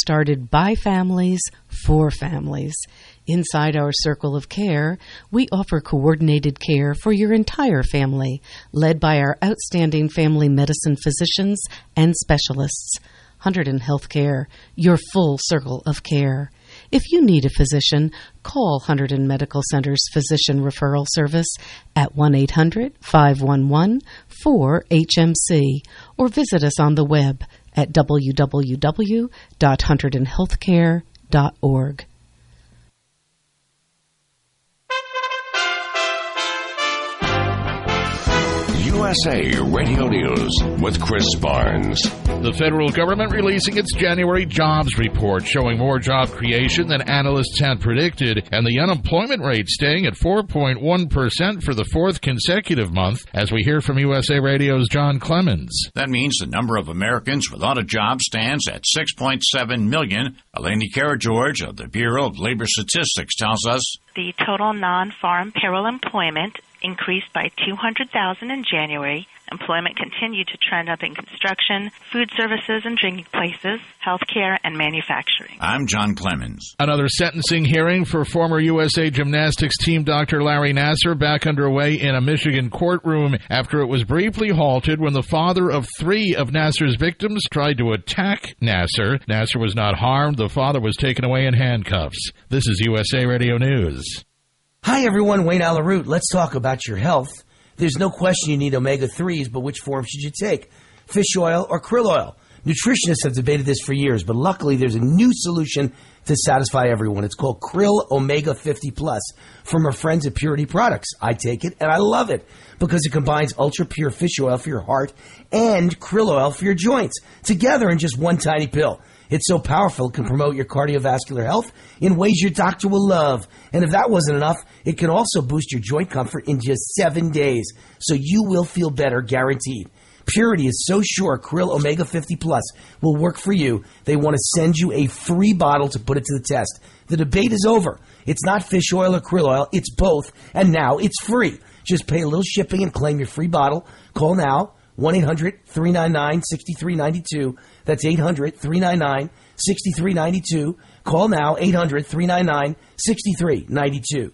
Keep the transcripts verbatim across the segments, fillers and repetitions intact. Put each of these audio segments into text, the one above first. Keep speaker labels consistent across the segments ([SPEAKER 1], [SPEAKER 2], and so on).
[SPEAKER 1] started by families for families. Inside our circle of care, we offer coordinated care for your entire family, led by our outstanding family medicine physicians and specialists. Hunterdon Healthcare, your full circle of care. If you need a physician, call Hunterdon Medical Center's Physician Referral Service at one eight hundred, five one one, four H M C or visit us on the web at w w w dot hunterdon healthcare dot org.
[SPEAKER 2] U S A Radio News with Chris Barnes.
[SPEAKER 3] The federal government releasing its January jobs report showing more job creation than analysts had predicted, and the unemployment rate staying at four point one percent for the fourth consecutive month, as we hear from U S A Radio's John Clemens.
[SPEAKER 4] That means the number of Americans without a job stands at six point seven million. Eleni Karageorge of the Bureau of Labor Statistics tells us
[SPEAKER 5] the total non-farm payroll employment increased by two hundred thousand in January. Employment continued to trend up in construction, food services and drinking places, healthcare, and manufacturing.
[SPEAKER 4] I'm John Clemens.
[SPEAKER 3] Another sentencing hearing for former U S A Gymnastics team Doctor Larry Nassar back underway in a Michigan courtroom after it was briefly halted when the father of three of Nassar's victims tried to attack Nassar. Nassar was not harmed. The father was taken away in handcuffs. This is U S A Radio News.
[SPEAKER 6] Hi, everyone. Wayne Alaroot. Let's talk about your health. There's no question you need omega threes, but which form should you take? Fish oil or krill oil? Nutritionists have debated this for years, but luckily there's a new solution to satisfy everyone. It's called Krill Omega fifty Plus from our friends at Purity Products. I take it, and I love it because it combines ultra-pure fish oil for your heart and krill oil for your joints together in just one tiny pill. It's so powerful it can promote your cardiovascular health in ways your doctor will love. And if that wasn't enough, it can also boost your joint comfort in just seven days. So you will feel better, guaranteed. Purity is so sure Krill Omega fifty Plus will work for you, they want to send you a free bottle to put it to the test. The debate is over. It's not fish oil or krill oil, it's both, and now it's free. Just pay a little shipping and claim your free bottle. Call now, one eight hundred, three nine nine, six three nine two. That's eight hundred, three nine nine, six three nine two. Call now, eight hundred, three nine nine, six three nine two.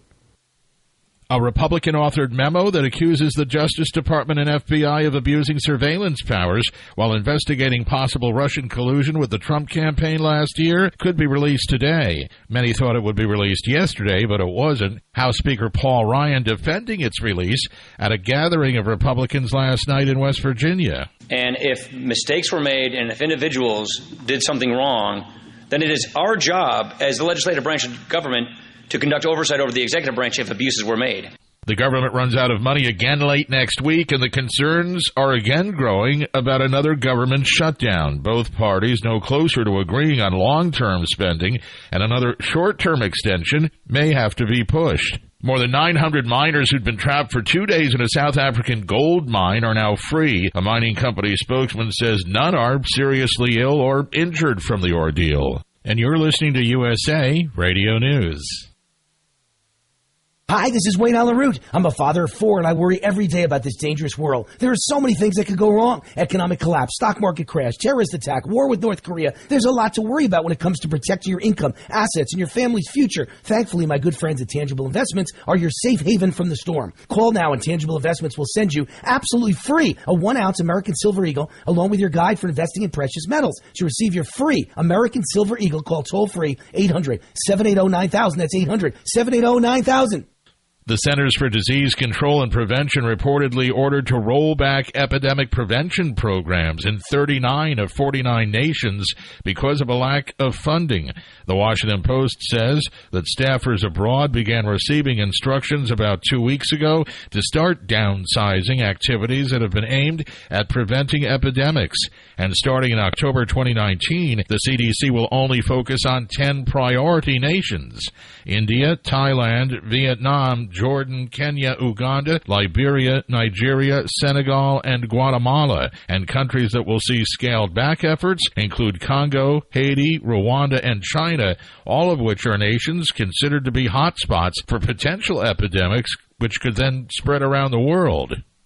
[SPEAKER 3] A Republican-authored memo that accuses the Justice Department and F B I of abusing surveillance powers while investigating possible Russian collusion with the Trump campaign last year could be released today. Many thought it would be released yesterday, but it wasn't. House Speaker Paul Ryan defending its release at a gathering of Republicans last night in West Virginia.
[SPEAKER 7] And if mistakes were made and if individuals did something wrong, then it is our job as the legislative branch of government to conduct oversight over the executive branch if abuses were made.
[SPEAKER 3] The government runs out of money again late next week, and the concerns are again growing about another government shutdown. Both parties no closer to agreeing on long-term spending, and another short-term extension may have to be pushed. More than nine hundred miners who'd been trapped for two days in a South African gold mine are now free. A mining company spokesman says none are seriously ill or injured from the ordeal. And you're listening to U S A Radio News.
[SPEAKER 6] Hi, this is Wayne Alaroot. I'm a father of four, and I worry every day about this dangerous world. There are so many things that could go wrong. Economic collapse, stock market crash, terrorist attack, war with North Korea. There's a lot to worry about when it comes to protecting your income, assets, and your family's future. Thankfully, my good friends at Tangible Investments are your safe haven from the storm. Call now, and Tangible Investments will send you absolutely free a one-ounce American Silver Eagle along with your guide for investing in precious metals. To receive your free American Silver Eagle, call toll-free eight hundred, seven eight zero, nine thousand. That's eight hundred, seven eight zero, nine thousand.
[SPEAKER 3] The Centers for Disease Control and Prevention reportedly ordered to roll back epidemic prevention programs in thirty-nine of forty-nine nations because of a lack of funding. The Washington Post says that staffers abroad began receiving instructions about two weeks ago to start downsizing activities that have been aimed at preventing epidemics. And starting in October twenty nineteen, the C D C will only focus on ten priority nations: India, Thailand, Vietnam, Jordan, Kenya, Uganda, Liberia, Nigeria, Senegal, and Guatemala. And countries that will see scaled back efforts include Congo, Haiti, Rwanda, and China, all of which are nations considered to be hotspots for potential epidemics which could then spread around the world.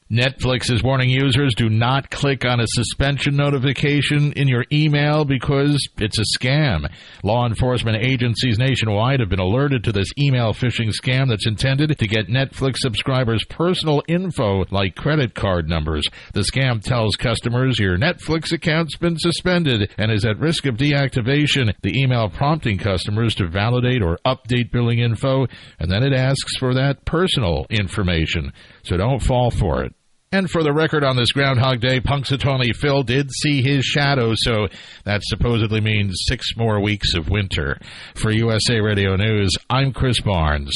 [SPEAKER 3] Netflix is warning users do not click on a suspension notification in your email because it's a scam. Law enforcement agencies nationwide have been alerted to this email phishing scam that's intended to get Netflix subscribers' personal info like credit card numbers. The scam tells customers your Netflix account's been suspended and is at risk of deactivation. The email prompting customers to validate or update billing info, and then it asks for that personal information. So don't fall for it. And for the record, on this Groundhog Day, Punxsutawney Phil did see his shadow, so that supposedly means six more weeks of winter. For U S A Radio News, I'm Chris Barnes.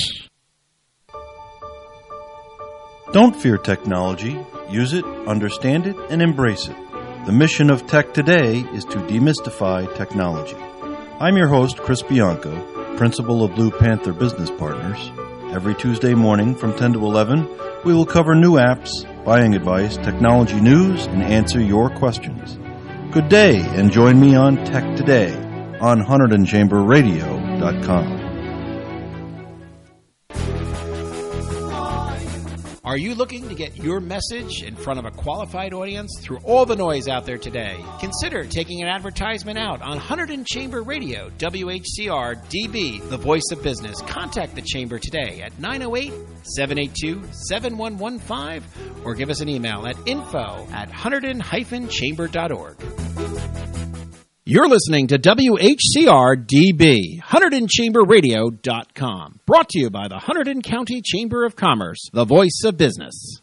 [SPEAKER 8] Don't fear technology. Use it, understand it, and embrace it. The mission of Tech Today is to demystify technology. I'm your host, Chris Bianco, principal of Blue Panther Business Partners. Every Tuesday morning from ten to eleven, we will cover new apps, buying advice, technology news, and answer your questions. Good day, and join me on Tech Today on Hunterdon Chamber Radio dot com.
[SPEAKER 9] Are you looking to get your message in front of a qualified audience through all the noise out there today? Consider taking an advertisement out on Hunterdon Chamber Radio, W H C R D B, the voice of business. Contact the Chamber today at nine oh eight, seven eight two, seven one one five or give us an email at info at hunterdon dash chamber dot org. You're listening to W H C R D B, Hunterdon Chamber Radio dot com. Brought to you by the Hunterdon County Chamber of Commerce, the voice of business.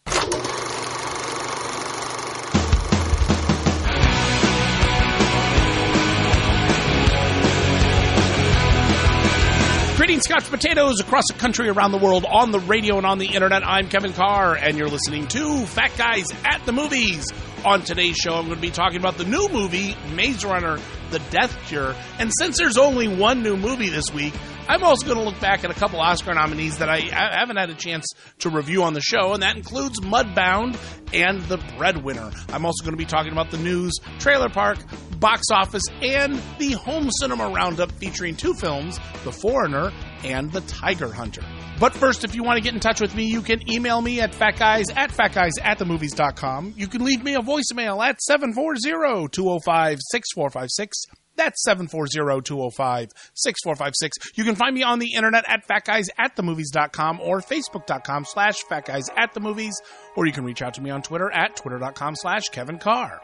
[SPEAKER 9] Greetings, Scotch potatoes across the country, around the world, on the radio and on the internet. I'm Kevin Carr, and you're listening to Fat Guys at the Movies. On today's show, I'm going to be talking about the new movie, Maze Runner, The Death Cure. And since there's only one new movie this week, I'm also going to look back at a couple Oscar nominees that I haven't had a chance to review on the show, and that includes Mudbound and The Breadwinner. I'm also going to be talking about the news, Trailer Park, box office, and the home cinema roundup featuring two films, The Foreigner and The Tiger Hunter. But first, if you want to get in touch with me, you can email me at fatguys at fatguys at the movies dot com. You can leave me a voicemail at seven four zero, two oh five, six four five six. That's seven four zero, two oh five, six four five six. You can find me on the internet at fatguys at the movies dot com or facebook.com slash fatguys at the movies, or you can reach out to me on Twitter at twitter.com slash Kevin Carr.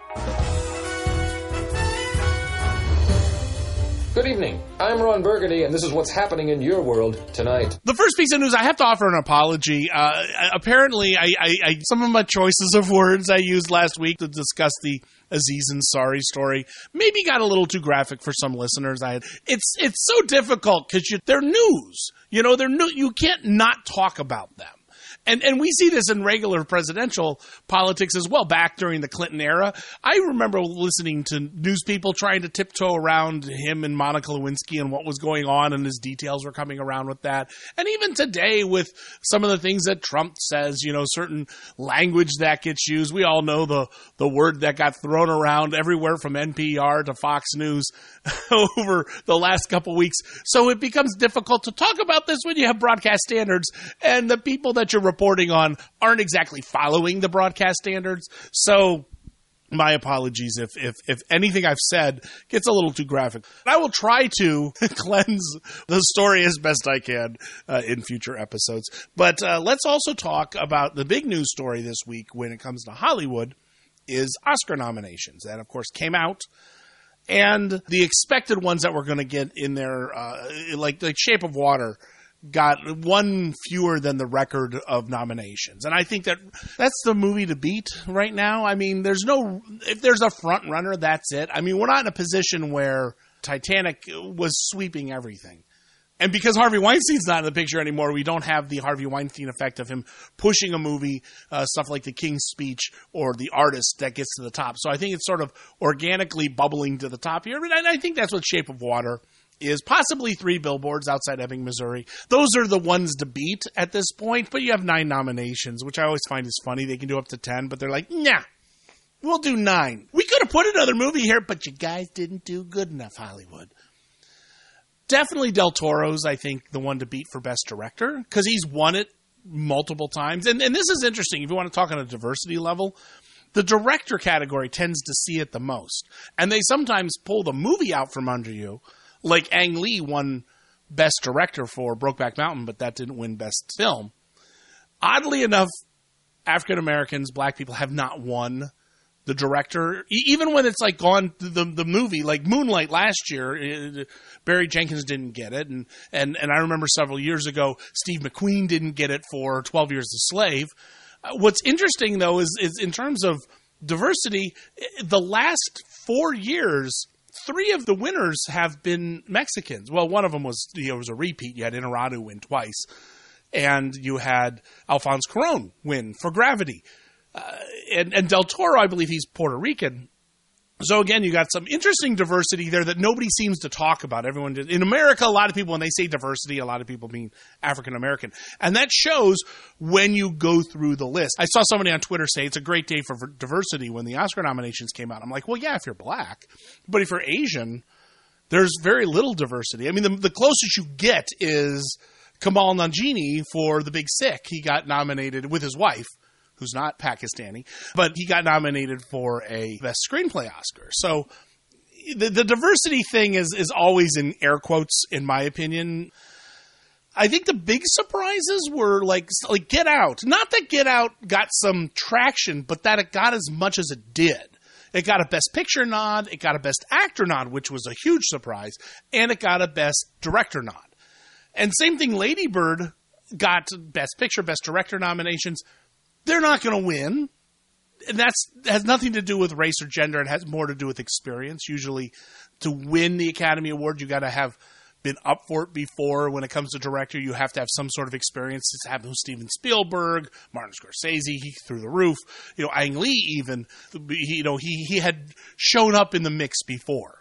[SPEAKER 10] Good evening. I'm Ron Burgundy, and this is what's happening in your world tonight.
[SPEAKER 9] The first piece of news, I have to offer an apology. Uh, apparently, I, I, I some of my choices of words I used last week to discuss the Aziz Ansari story maybe got a little too graphic for some listeners. I had, it's it's so difficult because they're news. You know, they're new. You can't not talk about them. And and we see this in regular presidential politics as well, back during the Clinton era. I remember listening to news people trying to tiptoe around him and Monica Lewinsky and what was going on, and his details were coming around with that. And even today with some of the things that Trump says, you know, certain language that gets used. We all know the, the word that got thrown around everywhere from N P R to Fox News over the last couple weeks. So it becomes difficult to talk about this when you have broadcast standards and the people that you're reporting on aren't exactly following the broadcast standards. So my apologies if, if, if anything I've said gets a little too graphic. I will try to cleanse the story as best I can uh, in future episodes. But uh, let's also talk about the big news story this week when it comes to Hollywood is Oscar nominations. That, of course, came out. And the expected ones that we're going to get in there, uh, like like Shape of Water, got one fewer than the record of nominations. And I think that that's the movie to beat right now. I mean, there's no, if there's a front runner, that's it. I mean, we're not in a position where Titanic was sweeping everything. And because Harvey Weinstein's not in the picture anymore, we don't have the Harvey Weinstein effect of him pushing a movie, uh, stuff like The King's Speech or The Artist that gets to the top. So I think it's sort of organically bubbling to the top here. And I think that's what Shape of Water is, possibly Three Billboards Outside Ebbing, Missouri. Those are the ones to beat at this point, but you have nine nominations, which I always find is funny. They can do up to ten, but they're like, nah, we'll do nine. We could have put another movie here, but you guys didn't do good enough, Hollywood. Definitely Del Toro's, I think, the one to beat for Best Director, because he's won it multiple times. And, and this is interesting. If you want to talk on a diversity level, the director category tends to see it the most. And they sometimes pull the movie out from under you. Like Ang Lee won Best Director for Brokeback Mountain, but that didn't win Best Film. Oddly enough, African Americans, black people have not won the director. E- even when it's like gone the the movie, like Moonlight last year, it, Barry Jenkins didn't get it. And, and, and I remember several years ago, Steve McQueen didn't get it for twelve Years a Slave. Uh, what's interesting, though, is, is in terms of diversity, the last four years, three of the winners have been Mexicans. Well, one of them was, you know, it was a repeat. You had Inarritu win twice. And you had Alfonso Cuarón win for Gravity. Uh, and, and Del Toro, I believe he's Puerto Rican. So again, you got some interesting diversity there that nobody seems to talk about. Everyone did. In America, a lot of people, when they say diversity, a lot of people mean African American. And that shows when you go through the list. I saw somebody on Twitter say it's a great day for diversity when the Oscar nominations came out. I'm like, well, yeah, if you're black. But if you're Asian, there's very little diversity. I mean, the, the closest you get is Kamal Nanjiani for The Big Sick. He got nominated with his wife, who's not Pakistani, but he got nominated for a Best Screenplay Oscar. So the, the diversity thing is, is always in air quotes, in my opinion. I think the big surprises were like, like Get Out. Not that Get Out got some traction, but that it got as much as it did. It got a Best Picture nod, it got a Best Actor nod, which was a huge surprise, and it got a Best Director nod. And same thing, Lady Bird got Best Picture, Best Director nominations. They're not going to win. And that's has nothing to do with race or gender. It has more to do with experience. Usually to win the Academy Award, you got to have been up for it before. When it comes to director, you have to have some sort of experience. It's happened with Steven Spielberg, Martin Scorsese, he through the roof. You know, Ang Lee even, he, you know, he, he had shown up in the mix before.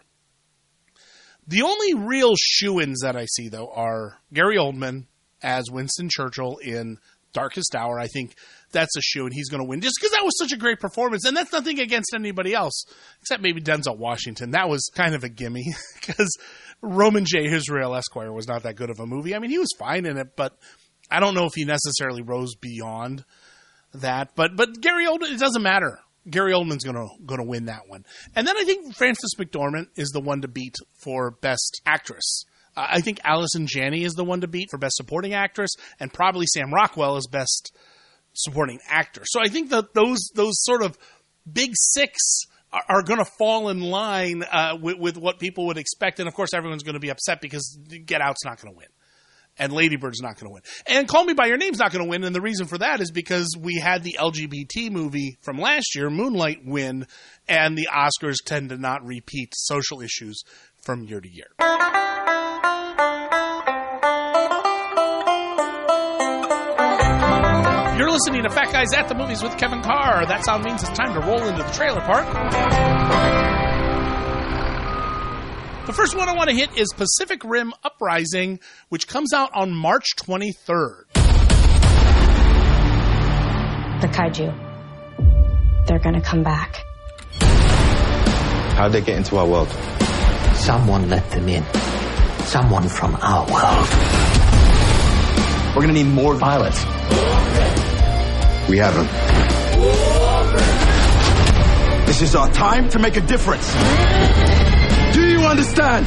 [SPEAKER 9] The only real shoo-ins that I see, though, are Gary Oldman as Winston Churchill in Darkest Hour. I think that's a shoe, and he's going to win just because that was such a great performance. And that's nothing against anybody else, except maybe Denzel Washington. That was kind of a gimme because Roman J. Israel Esquire was not that good of a movie. I mean, he was fine in it, but I don't know if he necessarily rose beyond that. But but Gary Oldman, it doesn't matter. Gary Oldman's going to going to win that one. And then I think Frances McDormand is the one to beat for Best Actress. Uh, I think Allison Janney is the one to beat for Best Supporting Actress, and probably Sam Rockwell is Best Supporting Actor. So I think that those those sort of big six are, are going to fall in line uh, with, with what people would expect. And, of course, everyone's going to be upset because Get Out's not going to win. And Lady Bird's not going to win. And Call Me By Your Name's not going to win, and the reason for that is because we had the L G B T movie from last year, Moonlight, win, and the Oscars tend to not repeat social issues from year to year. You're listening to Fat Guys at the Movies with Kevin Carr. That sound means it's time to roll into the trailer park. The first one I want to hit is Pacific Rim Uprising, which comes out on March twenty-third.
[SPEAKER 11] The kaiju. They're going to come back.
[SPEAKER 12] How'd they get into our world?
[SPEAKER 13] Someone let them in. Someone from our world.
[SPEAKER 12] We're going to need more pilots. We have them. This is our time to make a difference. Do you understand?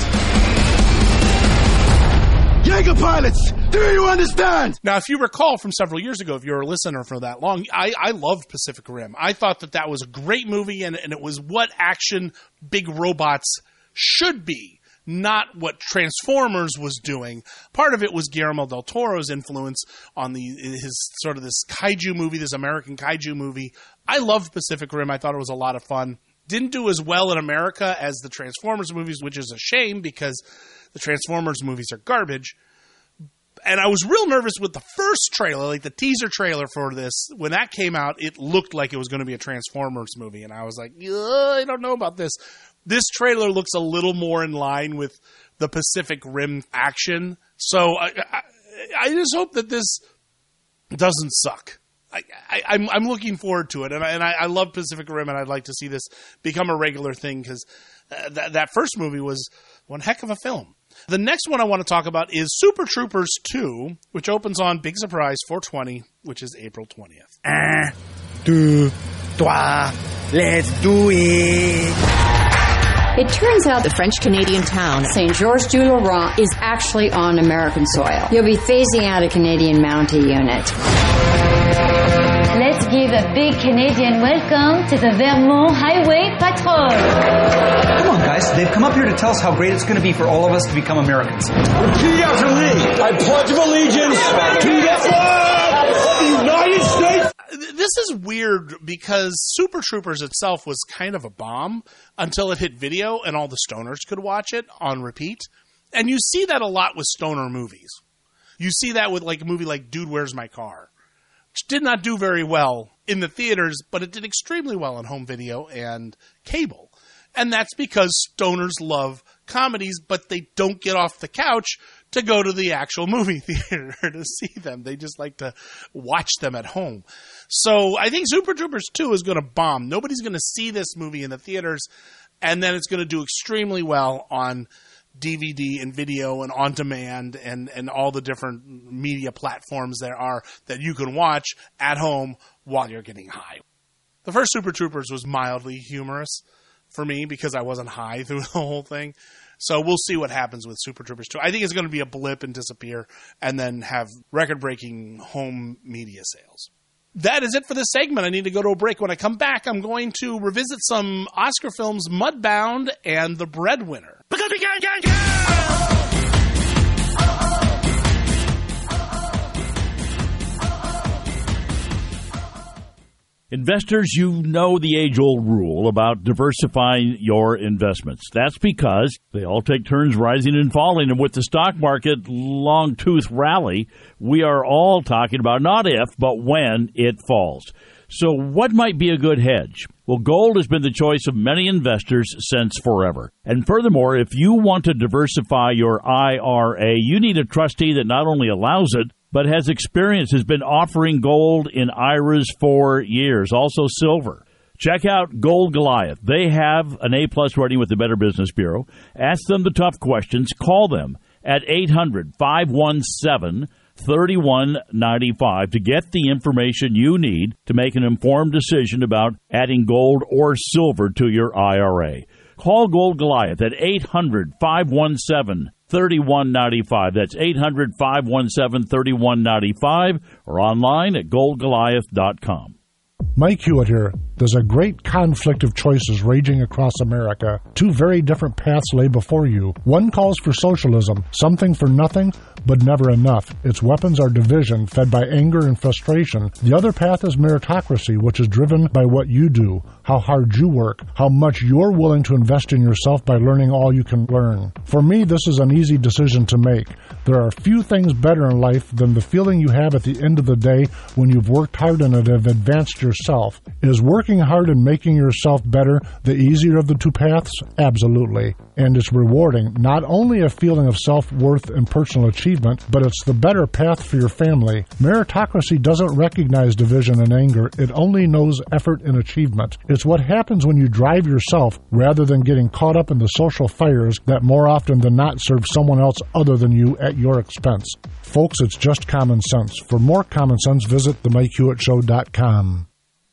[SPEAKER 12] Jaeger pilots, do you understand?
[SPEAKER 9] Now, if you recall from several years ago, if you're a listener for that long, I, I loved Pacific Rim. I thought that that was a great movie, and, and it was what action big robots should be, not what Transformers was doing. Part of it was Guillermo del Toro's influence on the his sort of this kaiju movie, this American kaiju movie. I loved Pacific Rim. I thought it was a lot of fun. Didn't do as well in America as the Transformers movies, which is a shame because the Transformers movies are garbage. And I was real nervous with the first trailer, like the teaser trailer for this. When that came out, it looked like it was going to be a Transformers movie. And I was like, I don't know about this. This trailer looks a little more in line with the Pacific Rim action. So I, I, I just hope that this doesn't suck. I, I, I'm, I'm looking forward to it, and I, and I, I love Pacific Rim, and I'd like to see this become a regular thing because uh, that, that first movie was one heck of a film. The next one I want to talk about is Super Troopers two, which opens on, big surprise, four twenty, which is April twentieth.
[SPEAKER 14] Un, deux, trois, let's do it.
[SPEAKER 15] It turns out the French-Canadian town Saint Georges du Laurent is actually on American soil. You'll be phasing out a Canadian Mountie unit.
[SPEAKER 16] Let's give a big Canadian welcome to the Vermont Highway Patrol.
[SPEAKER 17] Come on, guys. They've come up here to tell us how great it's going to be for all of us to become Americans.
[SPEAKER 14] Repeat after me. I pledge allegiance to the flag of the United States.
[SPEAKER 9] This is weird because Super Troopers itself was kind of a bomb until it hit video and all the stoners could watch it on repeat. And you see that a lot with stoner movies. You see that with like a movie like Dude, Where's My Car? Which did not do very well in the theaters, but it did extremely well on home video and cable. And that's because stoners love comedies, but they don't get off the couch to go to the actual movie theater to see them. They just like to watch them at home. So I think Super Troopers two is going to bomb. Nobody's going to see this movie in the theaters, and then it's going to do extremely well on D V D and video and on demand and, and all the different media platforms there are that you can watch at home while you're getting high. The first Super Troopers was mildly humorous for me because I wasn't high through the whole thing. So we'll see what happens with Super Troopers two. I think it's going to be a blip and disappear and then have record-breaking home media sales. That is it for this segment. I need to go to a break. When I come back, I'm going to revisit some Oscar films, Mudbound and The Breadwinner. Because we can, can, can!
[SPEAKER 18] Investors, you know the age-old rule about diversifying your investments. That's because they all take turns rising and falling, and with the stock market long-tooth rally, we are all talking about not if, but when it falls. So what might be a good hedge? Well, gold has been the choice of many investors since forever. And furthermore, if you want to diversify your I R A, you need a trustee that not only allows it, but has experience, has been offering gold in I R As for years, also silver. Check out Gold Goliath. They have an A-plus rating with the Better Business Bureau. Ask them the tough questions. Call them at eight hundred, five one seven, three one nine five to get the information you need to make an informed decision about adding gold or silver to your I R A. Call Gold Goliath at eight hundred, five one seven, three one nine five. That's eight hundred, five one seven, three one nine five or online at gold goliath dot com.
[SPEAKER 19] Mike Hewitt here. There's a great conflict of choices raging across America. Two very different paths lay before you. One calls for socialism, something for nothing, but never enough. Its weapons are division, fed by anger and frustration. The other path is meritocracy, which is driven by what you do, how hard you work, how much you're willing to invest in yourself by learning all you can learn. For me, this is an easy decision to make. There are few things better in life than the feeling you have at the end of the day when you've worked hard and have advanced yourself. Is working hard and making yourself better the easier of the two paths? Absolutely. And it's rewarding, not only a feeling of self-worth and personal achievement, but it's the better path for your family. Meritocracy doesn't recognize division and anger. It only knows effort and achievement. It's what happens when you drive yourself rather than getting caught up in the social fires that more often than not serve someone else other than you at your expense. Folks, it's just common sense. For more common sense, visit the mike hewitt show dot com.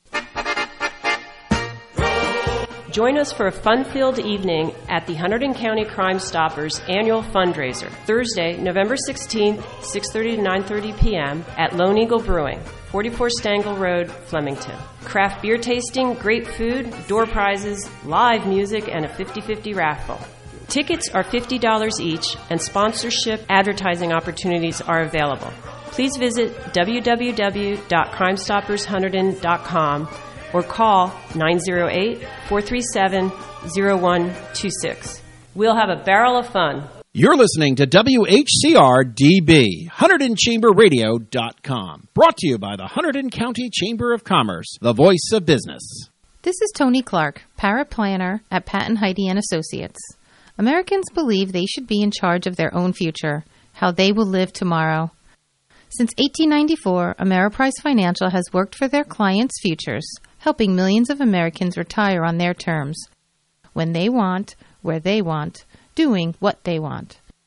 [SPEAKER 20] Join us for a fun-filled evening at the Hunterdon County Crime Stoppers annual fundraiser, Thursday, November sixteenth, six thirty to nine thirty p.m. at Lone Eagle Brewing, forty-four Stangle Road, Flemington. Craft beer tasting, great food, door prizes, live music, and a fifty-fifty raffle. Tickets are fifty dollars each, and sponsorship advertising opportunities are available. Please visit w w w dot crime stoppers hunterdon dot com or call nine oh eight, four three seven, oh one two six. We'll have a barrel of fun.
[SPEAKER 21] You're listening to W H C R D B, Hunterdon Chamber Radio dot com. Brought to you by the Hunterdon County Chamber of Commerce, the voice of business.
[SPEAKER 22] This is Tony Clark, paraplanner at Patton Heidi and Associates. Americans believe they should be in charge of their own future, how they will live tomorrow. Since eighteen ninety-four, Ameriprise Financial has worked for their clients' futures, helping millions of Americans retire on their terms, when they want, where they want, doing what they want.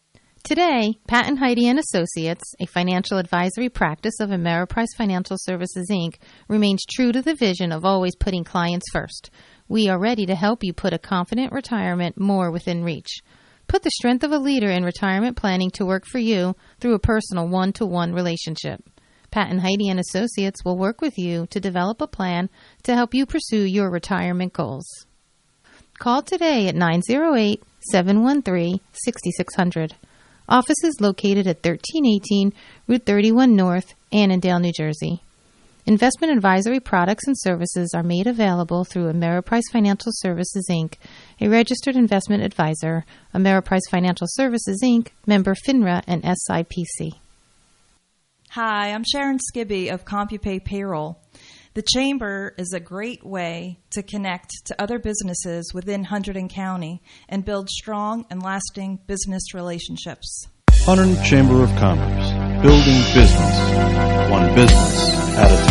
[SPEAKER 22] Today, Pat and Heidi and Associates, a financial advisory practice of Ameriprise Financial Services, Incorporated, remains true to the vision of always putting clients first. We are ready to help you put a confident retirement more within reach. Put the strength of a leader in retirement planning to work for you through a personal one-to-one relationship. Pat and Heidi and Associates will work with you to develop a plan to help you pursue your retirement goals. Call today at nine oh eight, seven one three, six six zero zero. Office is located at thirteen eighteen Route thirty-one North, Annandale, New Jersey. Investment advisory products and services are made available through Ameriprise Financial Services, Incorporated, a registered investment advisor, Ameriprise Financial Services, Incorporated, member FINRA and S I P C.
[SPEAKER 1] Hi, I'm Sharon Skibby of CompuPay Payroll. The Chamber is a great way to connect to other businesses within Hunterdon County and build strong and lasting business relationships.
[SPEAKER 8] Hunterdon Chamber of Commerce, building business, one business at a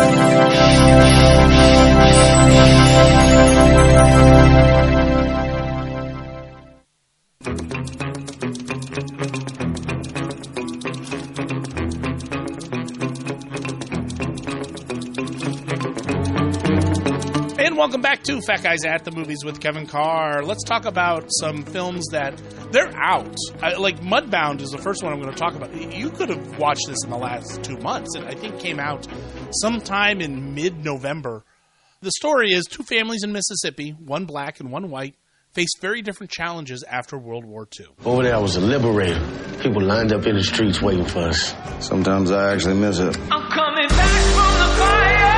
[SPEAKER 9] Welcome back to Fat Guys at the Movies with Kevin Carr. Let's talk about some films that they're out. I, like Mudbound is the first one I'm going to talk about. You could have watched this in the last two months. It, I think, came out sometime in mid-November. The story is two families in Mississippi, one black and one white, faced very different challenges after World War Two.
[SPEAKER 2] Over there, I was a liberator. People lined up in the streets waiting for us. Sometimes I actually miss it.
[SPEAKER 23] I'm coming back from the fire.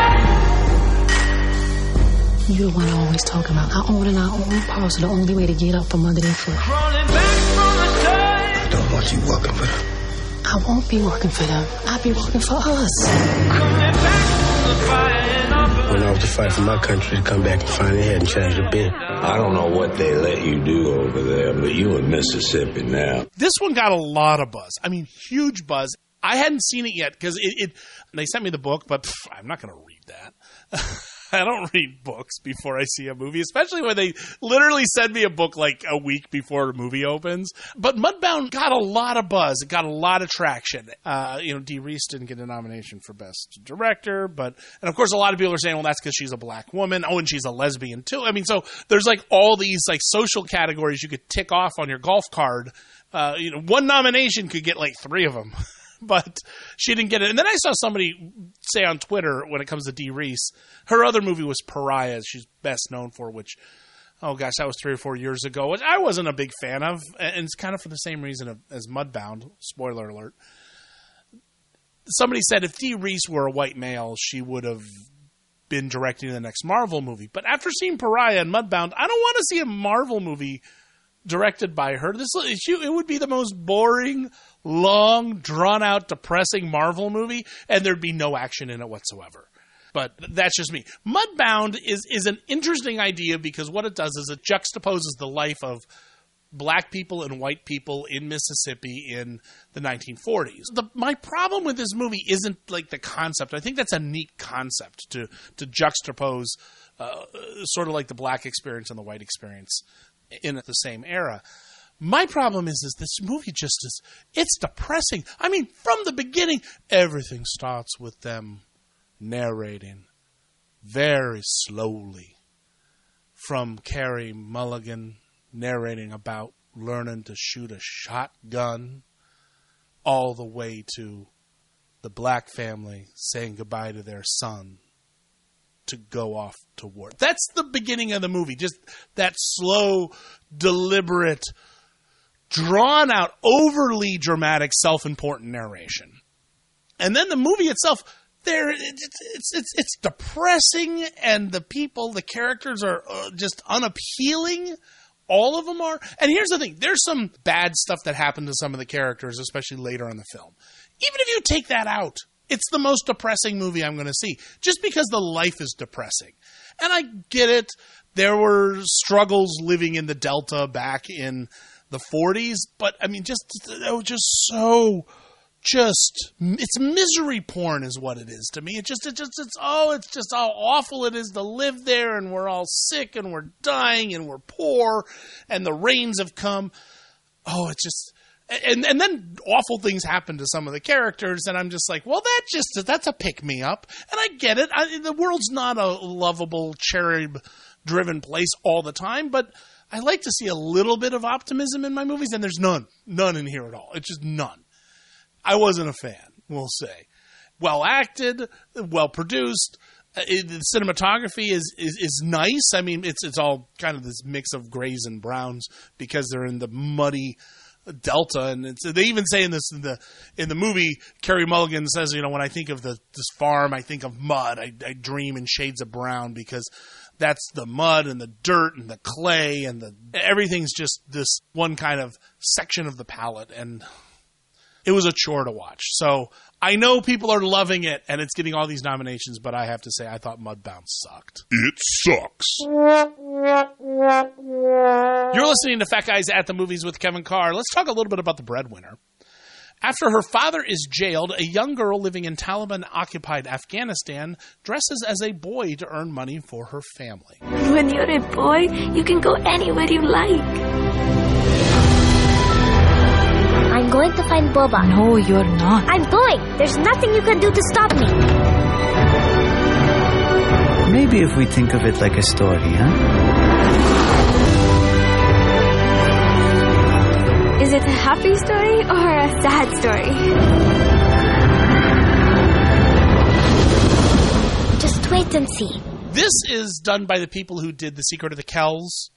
[SPEAKER 24] You're the one I always talk about. Our own and our own powers are the only way to get up from under their foot.
[SPEAKER 23] Crawling back from the dirt.
[SPEAKER 2] I don't want you working for them.
[SPEAKER 24] I won't be working for them. I'll be working for us.
[SPEAKER 23] Coming back from the fire and up.
[SPEAKER 2] Went off to fight for my country to come back and finally had and change the bent.
[SPEAKER 25] I don't know what they let you do over there, but you in Mississippi now.
[SPEAKER 9] This one got a lot of buzz. I mean, huge buzz. I hadn't seen it yet because it, it. They sent me the book, but pff, I'm not going to read that. I don't read books before I see a movie, especially when they literally send me a book like a week before the movie opens. But Mudbound got a lot of buzz. It got a lot of traction. Uh, you know, Dee Reese didn't get a nomination for Best Director, but and of course a lot of people are saying, well, that's because she's a black woman. Oh, and she's a lesbian too. I mean, so there's like all these like social categories you could tick off on your golf card. Uh, you know, one nomination could get like three of them. But she didn't get it. And then I saw somebody say on Twitter when it comes to Dee Reese, her other movie was Pariah, she's best known for, which, oh gosh, that was three or four years ago, which I wasn't a big fan of. And it's kind of for the same reason as Mudbound, spoiler alert. Somebody said if Dee Reese were a white male, she would have been directing the next Marvel movie. But after seeing Pariah and Mudbound, I don't want to see a Marvel movie directed by her. This it would be the most boring, long, drawn-out, depressing Marvel movie, and there'd be no action in it whatsoever. But that's just me. Mudbound is, is an interesting idea because what it does is it juxtaposes the life of black people and white people in Mississippi in the nineteen forties. The, my problem with this movie isn't like the concept. I think that's a neat concept to, to juxtapose uh, sort of like the black experience and the white experience in the same era. My problem is, is this movie just is, it's depressing. I mean, from the beginning, everything starts with them narrating very slowly. From Carey Mulligan narrating about learning to shoot a shotgun, all the way to the black family saying goodbye to their son to go off to war. That's the beginning of the movie. Just that slow, deliberate, drawn out, overly dramatic, self-important narration. And then the movie itself, there it's it's it's, it's depressing, and the people, the characters are uh, just unappealing. All of them are. And here's the thing. There's some bad stuff that happened to some of the characters, especially later in the film. Even if you take that out, it's the most depressing movie I'm going to see, just because the life is depressing. And I get it. There were struggles living in the Delta back in the forties, but I mean, just, it was just so, just, it's misery porn is what it is to me. It just, it just, it's, oh, it's just how awful it is to live there, and we're all sick, and we're dying, and we're poor, and the rains have come. Oh, it's just, And and then awful things happen to some of the characters, and I'm just like, well, that just that's a pick me up, and I get it. I, the world's not a lovable cherub-driven place all the time, but I like to see a little bit of optimism in my movies, and there's none, none in here at all. It's just none. I wasn't a fan, we'll say. Well acted, well produced. Uh, it, the cinematography is, is is nice. I mean, it's it's all kind of this mix of grays and browns because they're in the muddy Delta, and it's, they even say in this in the in the movie, Carey Mulligan says, you know, when I think of the this farm, I think of mud. I, I dream in shades of brown because that's the mud and the dirt and the clay and the everything's just this one kind of section of the palette, and it was a chore to watch. So I know people are loving it, and it's getting all these nominations, but I have to say I thought Mudbound sucked.
[SPEAKER 3] It sucks.
[SPEAKER 9] You're listening to Fat Guys at the Movies with Kevin Carr. Let's talk a little bit about The Breadwinner. After her father is jailed, a young girl living in Taliban-occupied Afghanistan dresses as a boy to earn money for her family.
[SPEAKER 4] When you're a boy, you can go anywhere you like.
[SPEAKER 5] I'm going to find Boba.
[SPEAKER 4] No, you're not.
[SPEAKER 5] I'm going. There's nothing you can do to stop me.
[SPEAKER 6] Maybe if we think of it like a story, huh?
[SPEAKER 5] Is it a happy story or a sad story? Just wait and see.
[SPEAKER 9] This is done by the people who did The Secret of the Kells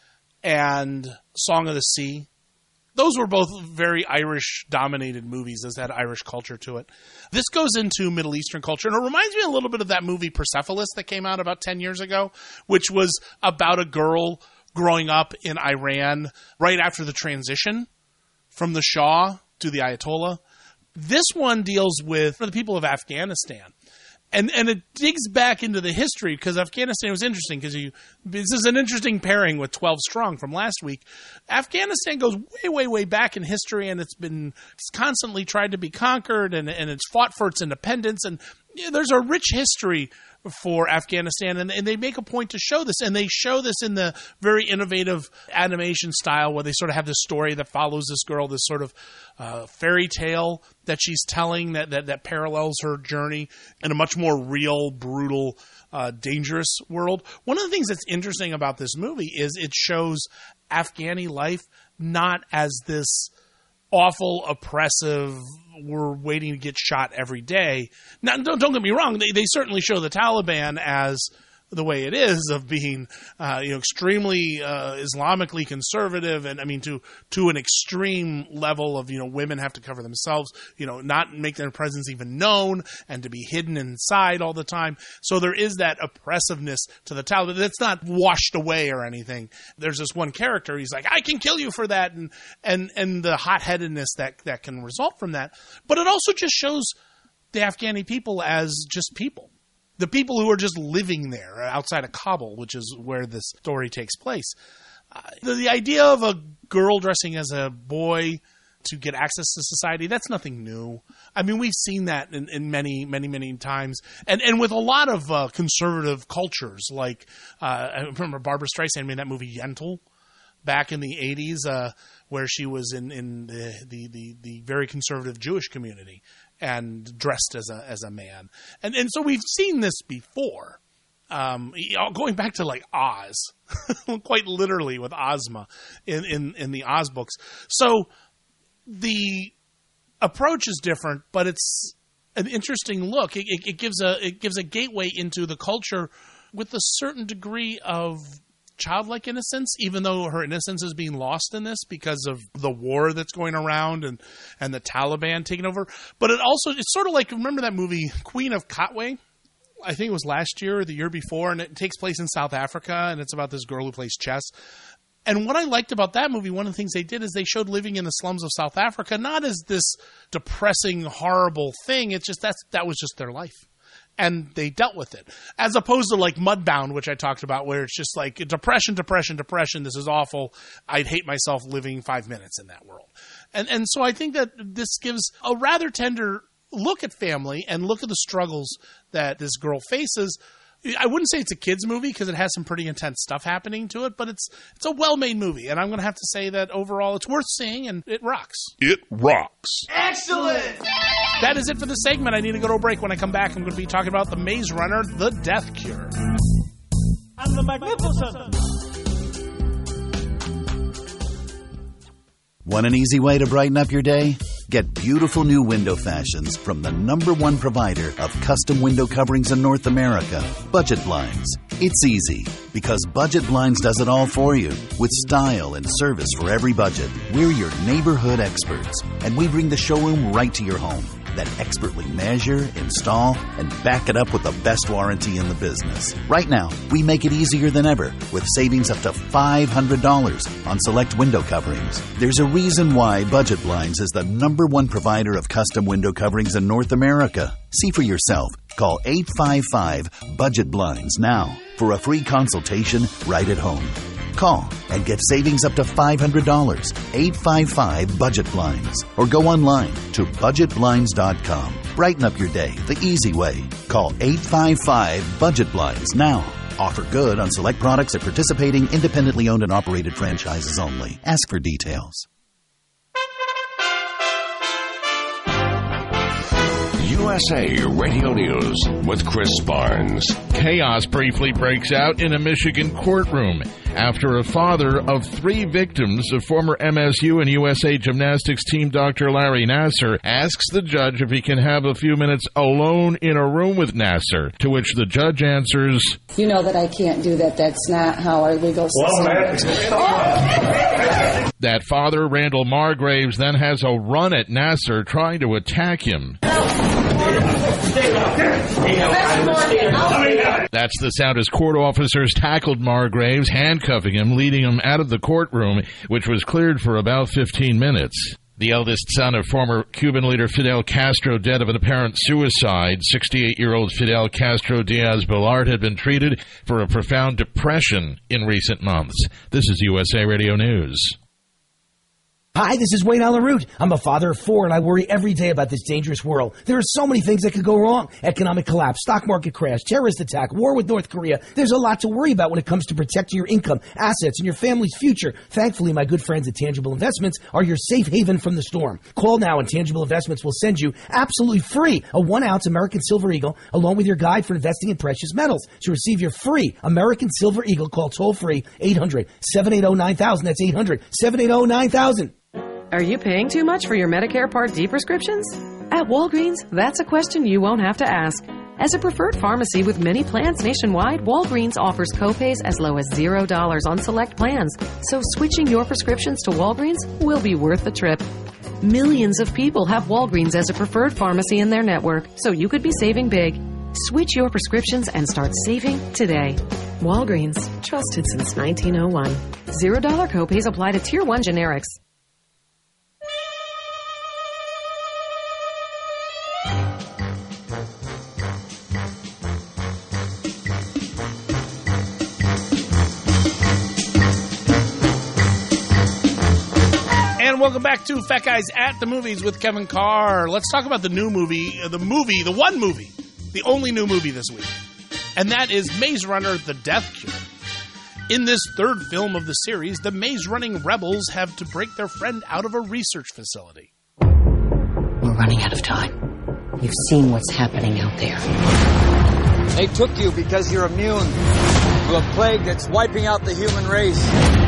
[SPEAKER 9] and Song of the Sea. Those were both very Irish-dominated movies. Those had Irish culture to it. This goes into Middle Eastern culture, and it reminds me a little bit of that movie Persepolis that came out about ten years ago, which was about a girl growing up in Iran right after the transition from the Shah to the Ayatollah. This one deals with the people of Afghanistan. And and it digs back into the history because Afghanistan was interesting because you this is an interesting pairing with twelve Strong from last week. Afghanistan goes way, way, way back in history, and it's been it's constantly tried to be conquered, and, and it's fought for its independence. And yeah, there's a rich history for Afghanistan, and, and they make a point to show this, and they show this in the very innovative animation style where they sort of have this story that follows this girl, this sort of uh, fairy tale that she's telling that, that, that parallels her journey in a much more real, brutal, uh, dangerous world. One of the things that's interesting about this movie is it shows Afghani life not as this awful, oppressive, we're waiting to get shot every day. Now, don't, don't get me wrong. They, they certainly show the Taliban as the way it is of being, uh, you know, extremely uh, Islamically conservative, and I mean to to an extreme level of, you know, women have to cover themselves, you know, not make their presence even known, and to be hidden inside all the time. So there is that oppressiveness to the Taliban that's not washed away or anything. There's this one character, he's like, I can kill you for that, and and and the hot-headedness that that can result from that. But it also just shows the Afghani people as just people. The people who are just living there outside of Kabul, which is where this story takes place. Uh, the, the idea of a girl dressing as a boy to get access to society, that's nothing new. I mean, we've seen that in, in many, many, many times. And and with a lot of uh, conservative cultures, like uh, I remember Barbra Streisand made that movie Yentl back in the eighties, uh, where she was in, in the, the, the, the very conservative Jewish community and dressed as a as a man. And and so we've seen this before. Um, going back to like Oz, quite literally with Ozma in, in, in the Oz books. So the approach is different, but it's an interesting look. It, it, it gives a it gives a gateway into the culture with a certain degree of childlike innocence, even though her innocence is being lost in this because of the war that's going around and, and the Taliban taking over. But it also, it's sort of like, remember that movie Queen of Katwe? I think it was last year or the year before, and it takes place in South Africa, and it's about this girl who plays chess. And what I liked about that movie, one of the things they did is they showed living in the slums of South Africa not as this depressing, horrible thing. It's just that's that was just their life. And they dealt with it, as opposed to like Mudbound, which I talked about, where it's just like depression, depression, depression. This is awful. I'd hate myself living five minutes in that world. And and so I think that this gives a rather tender look at family and look at the struggles that this girl faces, I wouldn't say it's a kid's movie because it has some pretty intense stuff happening to it, but it's it's a well-made movie, and I'm going to have to say that overall it's worth seeing, and it rocks.
[SPEAKER 8] It rocks.
[SPEAKER 9] Excellent! That is it for the segment. I need to go to a break. When I come back, I'm going to be talking about The Maze Runner, The Death Cure.
[SPEAKER 23] And the Magnificent.
[SPEAKER 3] Want an easy way to brighten up your day? Get beautiful new window fashions from the number one provider of custom window coverings in North America, Budget Blinds. It's easy because Budget Blinds does it all for you with style and service for every budget. We're your neighborhood experts, and we bring the showroom right to your home. Then expertly measure, install, and back it up with the best warranty in the business. Right now, we make it easier than ever with savings up to five hundred dollars on select window coverings. There's a reason why Budget Blinds is the number one provider of custom window coverings in North America. See for yourself. Call eight five five, budget blinds now for a free consultation right at home. Call and get savings up to five hundred dollars. eight five five, budget blinds. Or go online to budget blinds dot com. Brighten up your day the easy way. Call eight five five, budget blinds now. Offer good on select products at participating independently owned and operated franchises only. Ask for details.
[SPEAKER 7] U S A Radio News with Chris Barnes.
[SPEAKER 10] Chaos briefly breaks out in a Michigan courtroom after a father of three victims of former M S U and U S A gymnastics team Doctor Larry Nassar asks the judge if he can have a few minutes alone in a room with Nassar, to which the judge answers,
[SPEAKER 11] "You know that I can't do that. That's not how our legal system works."
[SPEAKER 10] That father, Randall Margraves, then has a run at Nassar, trying to attack him. That's the sound as court officers tackled Margraves, handcuffing him, leading him out of the courtroom, which was cleared for about fifteen minutes. The eldest son of former Cuban leader Fidel Castro, dead of an apparent suicide, sixty-eight-year-old Fidel Castro Diaz-Balart had been treated for a profound depression in recent months. This is U S A Radio News.
[SPEAKER 13] Hi, this is Wayne Alaroot. I'm a father of four, and I worry every day about this dangerous world. There are so many things that could go wrong. Economic collapse, stock market crash, terrorist attack, war with North Korea. There's a lot to worry about when it comes to protecting your income, assets, and your family's future. Thankfully, my good friends at Tangible Investments are your safe haven from the storm. Call now, and Tangible Investments will send you absolutely free a one-ounce American Silver Eagle, along with your guide for investing in precious metals. To receive your free American Silver Eagle, call toll-free eight hundred, seven eight zero, nine thousand. That's eight hundred, seven eight zero, nine thousand.
[SPEAKER 26] Are you paying too much for your Medicare Part D prescriptions? At Walgreens, that's a question you won't have to ask. As a preferred pharmacy with many plans nationwide, Walgreens offers copays as low as zero dollars on select plans. So switching your prescriptions to Walgreens will be worth the trip. Millions of people have Walgreens as a preferred pharmacy in their network, so you could be saving big. Switch your prescriptions and start saving today. Walgreens, trusted since nineteen oh one. zero dollars copays apply to Tier one generics.
[SPEAKER 9] Welcome back to Fat Guys at the Movies with Kevin Carr. Let's talk about the new movie, uh, the movie, the one movie, the only new movie this week. And that is Maze Runner, The Death Cure. In this third film of the series, the maze-running rebels have to break their friend out of a research facility.
[SPEAKER 27] We're running out of time. You've seen what's happening out there.
[SPEAKER 28] They took you because you're immune to a plague that's wiping out the human race.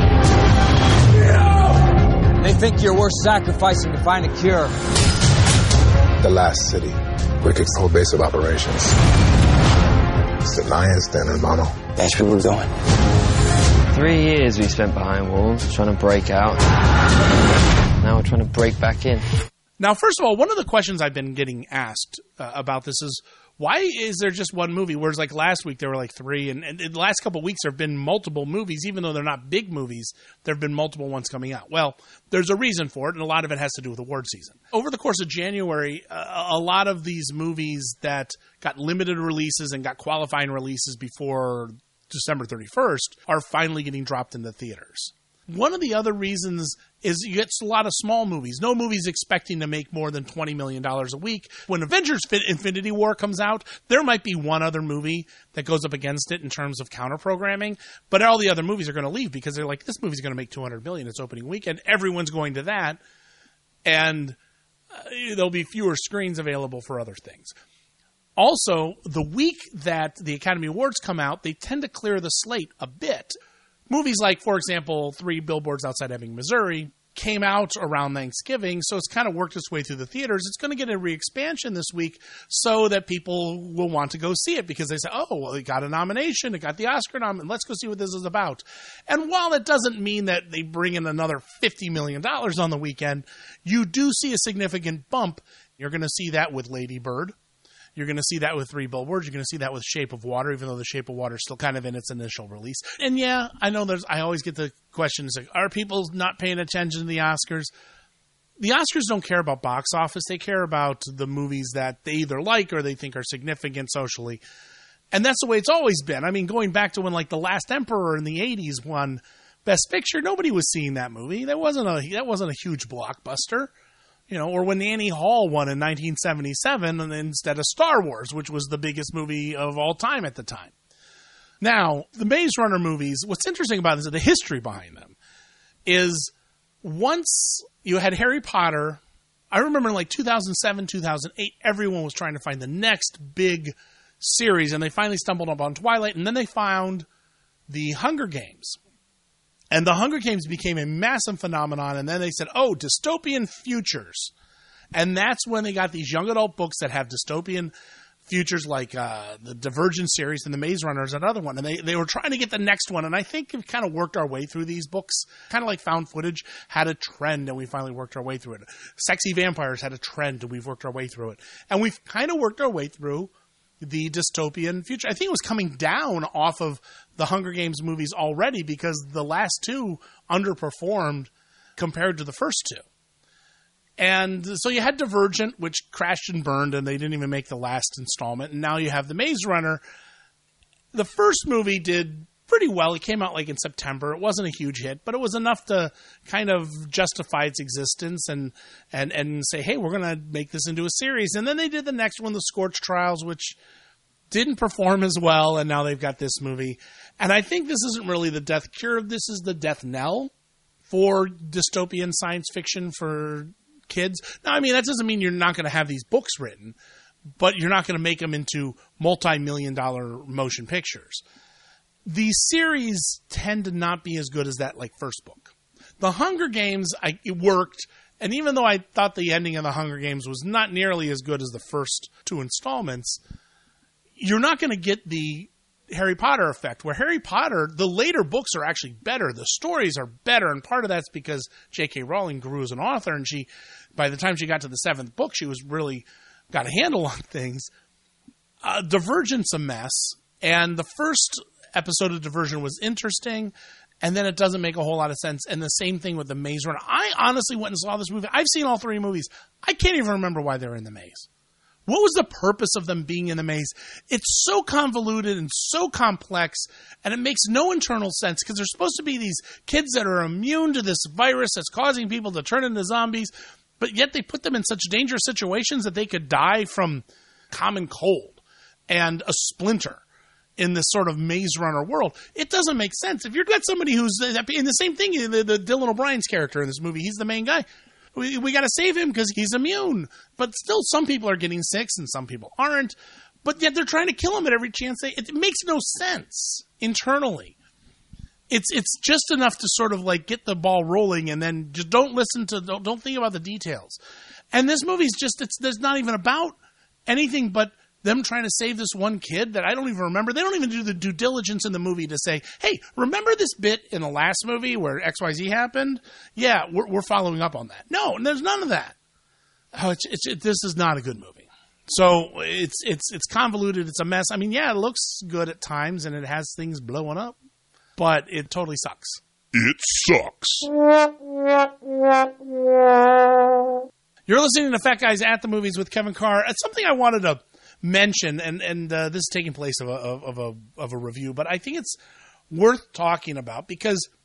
[SPEAKER 28] They think you're worth sacrificing to find a cure.
[SPEAKER 29] The last city, Wicked's whole base of operations. It's the lion's den, hermano.
[SPEAKER 30] That's where we're going. Three years we spent behind walls trying to break out. Now we're trying to break back in.
[SPEAKER 9] Now, first of all, one of the questions I've been getting asked uh, about this is, why is there just one movie? Whereas like last week there were like three, and, and in the last couple of weeks there have been multiple movies, even though they're not big movies, there have been multiple ones coming out. Well, there's a reason for it, and a lot of it has to do with award season. Over the course of January, uh, a lot of these movies that got limited releases and got qualifying releases before December thirty-first are finally getting dropped into theaters. One of the other reasons is you get a lot of small movies. No movie's expecting to make more than twenty million dollars a week. When Avengers Infinity War comes out, there might be one other movie that goes up against it in terms of counter-programming, but all the other movies are going to leave because they're like, this movie's going to make two hundred million dollars its opening weekend. Everyone's going to that, and uh, there'll be fewer screens available for other things. Also, the week that the Academy Awards come out, they tend to clear the slate a bit. Movies like, for example, Three Billboards Outside Ebbing, Missouri, came out around Thanksgiving, so it's kind of worked its way through the theaters. It's going to get a re-expansion this week so that people will want to go see it because they say, oh, well, it got a nomination, it got the Oscar nomination, let's go see what this is about. And while that doesn't mean that they bring in another fifty million dollars on the weekend, you do see a significant bump. You're going to see that with Lady Bird. You're going to see that with Three Billboards. You're going to see that with Shape of Water, even though The Shape of Water is still kind of in its initial release. And yeah, I know there's, I always get the questions like, are people not paying attention to the Oscars? The Oscars don't care about box office. They care about the movies that they either like or they think are significant socially. And that's the way it's always been. I mean, going back to when like The Last Emperor in the eighties won Best Picture, nobody was seeing that movie. That wasn't a, that wasn't a huge blockbuster. You know, or when Annie Hall won in nineteen seventy-seven instead of Star Wars, which was the biggest movie of all time at the time. Now, the Maze Runner movies, what's interesting about this is the history behind them. Is once you had Harry Potter, I remember in like two thousand seven, two thousand eight, everyone was trying to find the next big series, and they finally stumbled upon Twilight, and then they found the Hunger Games. And the Hunger Games became a massive phenomenon, and then they said, oh, dystopian futures. And that's when they got these young adult books that have dystopian futures like uh, the Divergent series and the Maze Runner is another one. And they, they were trying to get the next one, and I think we've kind of worked our way through these books. Kind of like Found Footage had a trend, and we finally worked our way through it. Sexy Vampires had a trend, and we've worked our way through it. And we've kind of worked our way through the dystopian future. I think it was coming down off of the Hunger Games movies already because the last two underperformed compared to the first two. And so you had Divergent, which crashed and burned, and they didn't even make the last installment. And now you have the Maze Runner. The first movie did pretty well. It came out like in September. It wasn't a huge hit, but it was enough to kind of justify its existence and and and say, hey, we're going to make this into a series. And then they did the next one, The Scorch Trials, which didn't perform as well, and now they've got this movie. And I think this isn't really the death cure. This is the death knell for dystopian science fiction for kids. Now, I mean, that doesn't mean you're not going to have these books written, but you're not going to make them into multi-million dollar motion pictures. The series tend to not be as good as that like first book. The Hunger Games, I, it worked, and even though I thought the ending of the Hunger Games was not nearly as good as the first two installments, you're not going to get the Harry Potter effect, where Harry Potter, the later books are actually better. The stories are better, and part of that's because J K. Rowling grew as an author, and she, by the time she got to the seventh book, she was really got a handle on things. Uh, Divergent's a mess, and the first episode of Divergent was interesting, and then it doesn't make a whole lot of sense. And the same thing with the Maze Runner. I honestly went and saw this movie. I've seen all three movies. I can't even remember why they're in the maze. What was the purpose of them being in the maze? It's so convoluted and so complex, and it makes no internal sense because they're supposed to be these kids that are immune to this virus that's causing people to turn into zombies, but yet they put them in such dangerous situations that they could die from common cold and a splinter in this sort of Maze Runner world. It doesn't make sense. If you've got somebody who's in the same thing, the, the Dylan O'Brien's character in this movie, he's the main guy. We, we got to save him because he's immune. But still, some people are getting sick and some people aren't. But yet they're trying to kill him at every chance. They, it makes no sense internally. It's it's just enough to sort of like get the ball rolling and then just don't listen to, don't, don't think about the details. And this movie's just, it's there's not even about anything but them trying to save this one kid that I don't even remember. They don't even do the due diligence in the movie to say, hey, remember this bit in the last movie where X Y Z happened? Yeah, we're, we're following up on that. No, there's none of that. Oh, it's, it's, it, this is not a good movie. So it's it's it's convoluted. It's a mess. I mean, yeah, it looks good at times and it has things blowing up, but it totally sucks.
[SPEAKER 7] It sucks.
[SPEAKER 9] You're listening to Fat Guys at the Movies with Kevin Carr. It's something I wanted to mention, and and uh, this is taking place of a of a of a review, but I think it's worth talking about because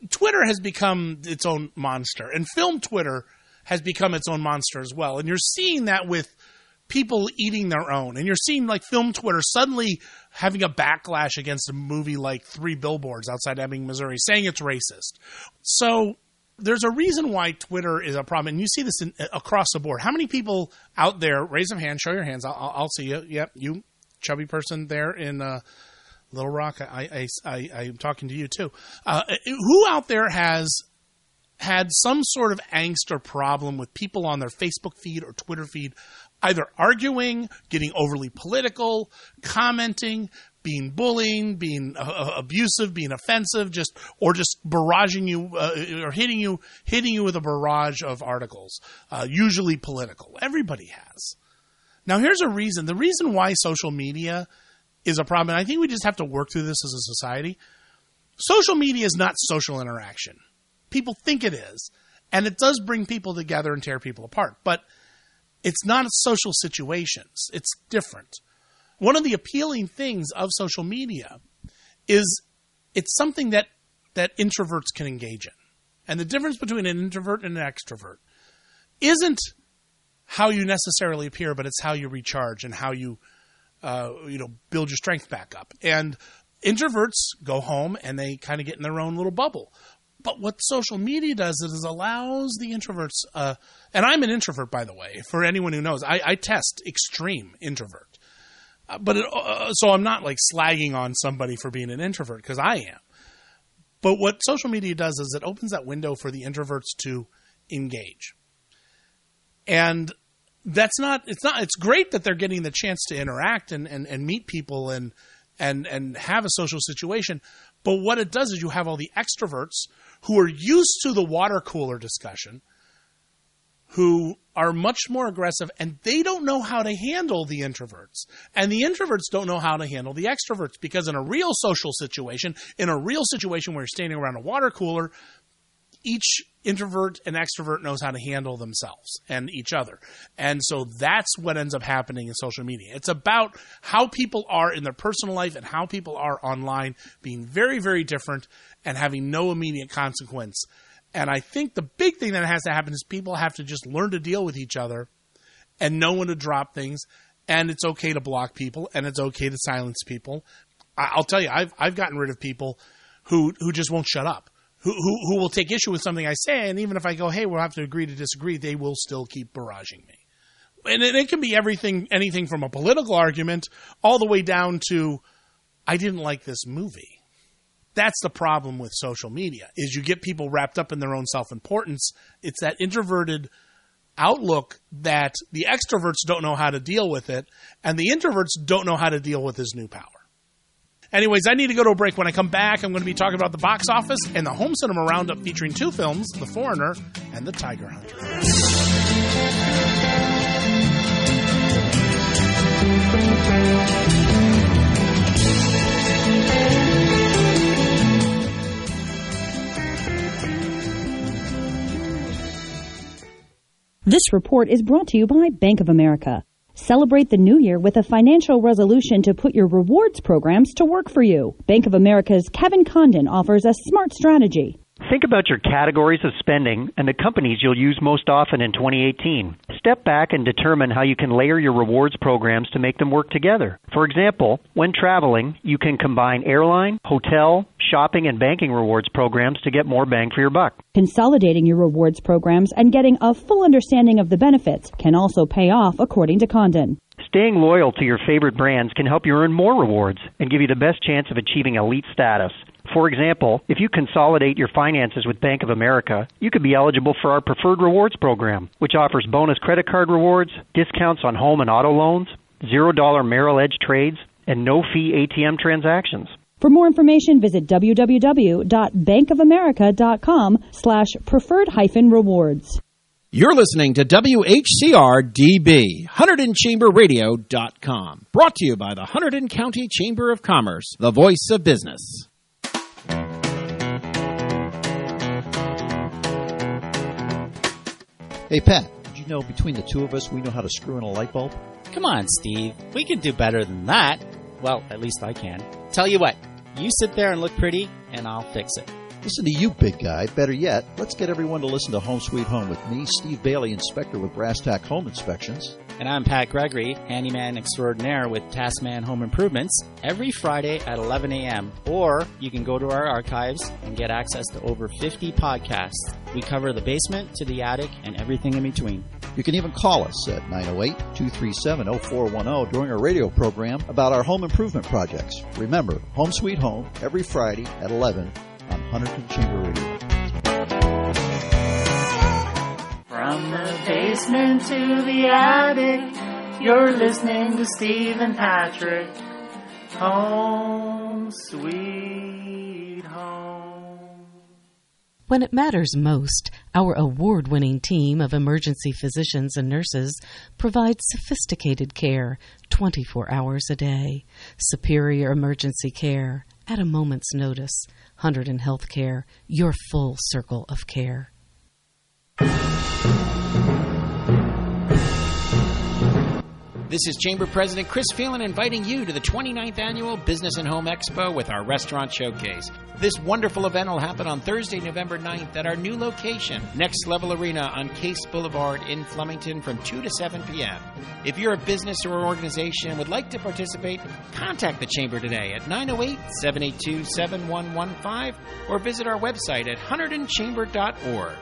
[SPEAKER 9] Twitter has become its own monster, and film Twitter has become its own monster as well. And you're seeing that with people eating their own. And you're seeing like film Twitter suddenly having a backlash against a movie like Three Billboards Outside Ebbing, Missouri, saying it's racist. So there's a reason why Twitter is a problem. And you see this in, across the board. How many people out there, raise some hands, show your hands. I'll, I'll see you. Yep, you chubby person there in uh, Little Rock. I, I, I, I'm talking to you too. Uh, who out there has had some sort of angst or problem with people on their Facebook feed or Twitter feed either arguing, getting overly political, commenting, being bullying, being uh, abusive, being offensive, just or just barraging you uh, or hitting you, hitting you with a barrage of articles, uh, usually political. Everybody has. Now, here's a reason. The reason why social media is a problem, and I think we just have to work through this as a society. Social media is not social interaction. People think it is, and it does bring people together and tear people apart, but it's not social situations. It's different. One of the appealing things of social media is it's something that, that introverts can engage in. And the difference between an introvert and an extrovert isn't how you necessarily appear, but it's how you recharge and how you, uh, you know, build your strength back up. And introverts go home and they kind of get in their own little bubble. But what social media does is it allows the introverts, uh, and I'm an introvert, by the way, for anyone who knows. I, I test extreme introvert. Uh, but it, uh, so I'm not like slagging on somebody for being an introvert, because I am. But what social media does is it opens that window for the introverts to engage. And that's not, it's not, it's great that they're getting the chance to interact and, and, and meet people and, and, and have a social situation. But what it does is you have all the extroverts who are used to the water cooler discussion, who are much more aggressive, and they don't know how to handle the introverts. And the introverts don't know how to handle the extroverts, because in a real social situation, in a real situation where you're standing around a water cooler, each introvert and extrovert knows how to handle themselves and each other. And so that's what ends up happening in social media. It's about how people are in their personal life and how people are online being very, very different and having no immediate consequence. And I think the big thing that has to happen is people have to just learn to deal with each other and know when to drop things. And it's okay to block people, and it's okay to silence people. I'll tell you, I've I've gotten rid of people who who just won't shut up. Who, who who will take issue with something I say, and even if I go, hey, we'll have to agree to disagree, they will still keep barraging me. And it, it can be everything, anything from a political argument all the way down to, I didn't like this movie. That's the problem with social media, is you get people wrapped up in their own self-importance. It's that introverted outlook that the extroverts don't know how to deal with it, and the introverts don't know how to deal with this new power. Anyways, I need to go to a break. When I come back, I'm going to be talking about the box office and the home cinema roundup featuring two films, The Foreigner and The Tiger Hunter.
[SPEAKER 12] This report is brought to you by Bank of America. Celebrate the new year with a financial resolution to put your rewards programs to work for you. Bank of America's Kevin Condon offers a smart strategy.
[SPEAKER 14] Think about your categories of spending and the companies you'll use most often in twenty eighteen. Step back and determine how you can layer your rewards programs to make them work together. For example, when traveling, you can combine airline, hotel, shopping, and banking rewards programs to get more bang for your buck.
[SPEAKER 12] Consolidating your rewards programs and getting a full understanding of the benefits can also pay off, according to Condon.
[SPEAKER 14] Staying loyal to your favorite brands can help you earn more rewards and give you the best chance of achieving elite status. For example, if you consolidate your finances with Bank of America, you could be eligible for our Preferred Rewards program, which offers bonus credit card rewards, discounts on home and auto loans, zero dollar Merrill Edge trades, and no-fee A T M transactions.
[SPEAKER 12] For more information, visit www.bankofamerica.com slash preferred hyphen rewards.
[SPEAKER 15] You're listening to W H C R D B, Hunterdon Chamber Radio dot com. Brought to you by the Hunterdon County Chamber of Commerce, the voice of business.
[SPEAKER 16] Hey, Pat, did you know between the two of us we know how to screw in a light bulb?
[SPEAKER 17] Come on, Steve. We can do better than that. Well, at least I can. Tell you what, you sit there and look pretty, and I'll fix it.
[SPEAKER 16] Listen to you, big guy. Better yet, let's get everyone to listen to Home Sweet Home with me, Steve Bailey, inspector with Brass Tack Home Inspections.
[SPEAKER 17] And I'm Pat Gregory, handyman extraordinaire with Taskman Home Improvements, every Friday at eleven a.m. Or you can go to our archives and get access to over fifty podcasts. We cover the basement to the attic and everything in between.
[SPEAKER 16] You can even call us at nine oh eight, two three seven, oh four one oh during our radio program about our home improvement projects. Remember, Home Sweet Home, every Friday at eleven on Hunterton Chamber Radio.
[SPEAKER 23] From the basement to the attic, you're listening to Steve and Patrick. Home Sweet Home.
[SPEAKER 26] When it matters most, our award-winning team of emergency physicians and nurses provides sophisticated care twenty-four hours a day. Superior emergency care at a moment's notice. Hunterdon Healthcare, your full circle of care.
[SPEAKER 15] This is Chamber President Chris Phelan inviting you to the twenty-ninth Annual Business and Home Expo with our Restaurant Showcase. This wonderful event will happen on Thursday, November ninth at our new location, Next Level Arena on Case Boulevard in Flemington from two to seven p.m. If you're a business or organization and would like to participate, contact the Chamber today at nine oh eight, seven eight two, seven one one five or visit our website at hunterdon chamber dot org.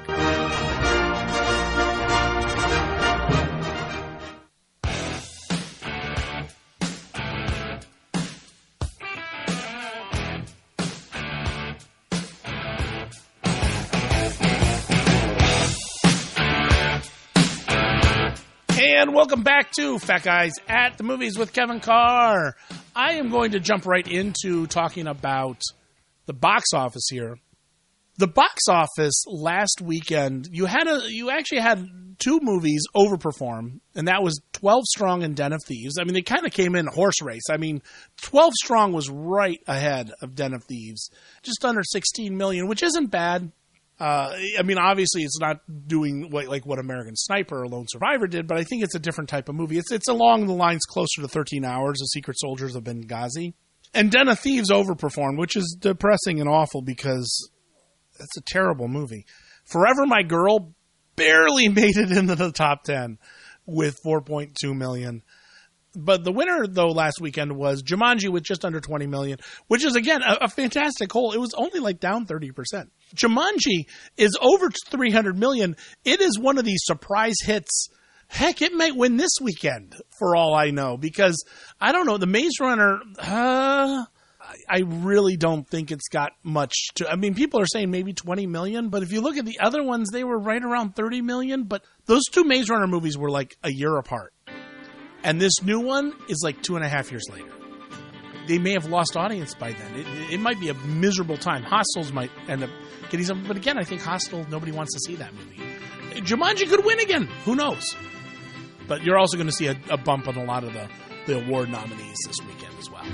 [SPEAKER 9] And welcome back to Fat Guys at the Movies with Kevin Carr. I am going to jump right into talking about the box office here. The box office last weekend, you had a you actually had two movies overperform, and that was twelve Strong and Den of Thieves. I mean, they kind of came in a horse race. I mean, twelve Strong was right ahead of Den of Thieves, just under sixteen million, which isn't bad. Uh, I mean, obviously, it's not doing what, like what American Sniper or Lone Survivor did, but I think it's a different type of movie. It's it's along the lines closer to thirteen hours, The Secret Soldiers of Benghazi. And Den of Thieves overperformed, which is depressing and awful because it's a terrible movie. Forever My Girl barely made it into the top ten with four point two million. But the winner, though, last weekend was Jumanji with just under twenty million, which is, again, a, a fantastic haul. It was only like down thirty percent. Jumanji is over three hundred million. It is one of these surprise hits. Heck, it might win this weekend, for all I know, because, I don't know, the Maze Runner, uh, I really don't think it's got much to, I mean, people are saying maybe twenty million, but if you look at the other ones, they were right around thirty million, but those two Maze Runner movies were like a year apart. And this new one is like two and a half years later. They may have lost audience by then. It, it might be a miserable time. Hostels might end up getting some. But again, I think Hostel, nobody wants to see that movie. Jumanji could win again. Who knows? But you're also going to see a, a bump on a lot of the, the award nominees this weekend as well.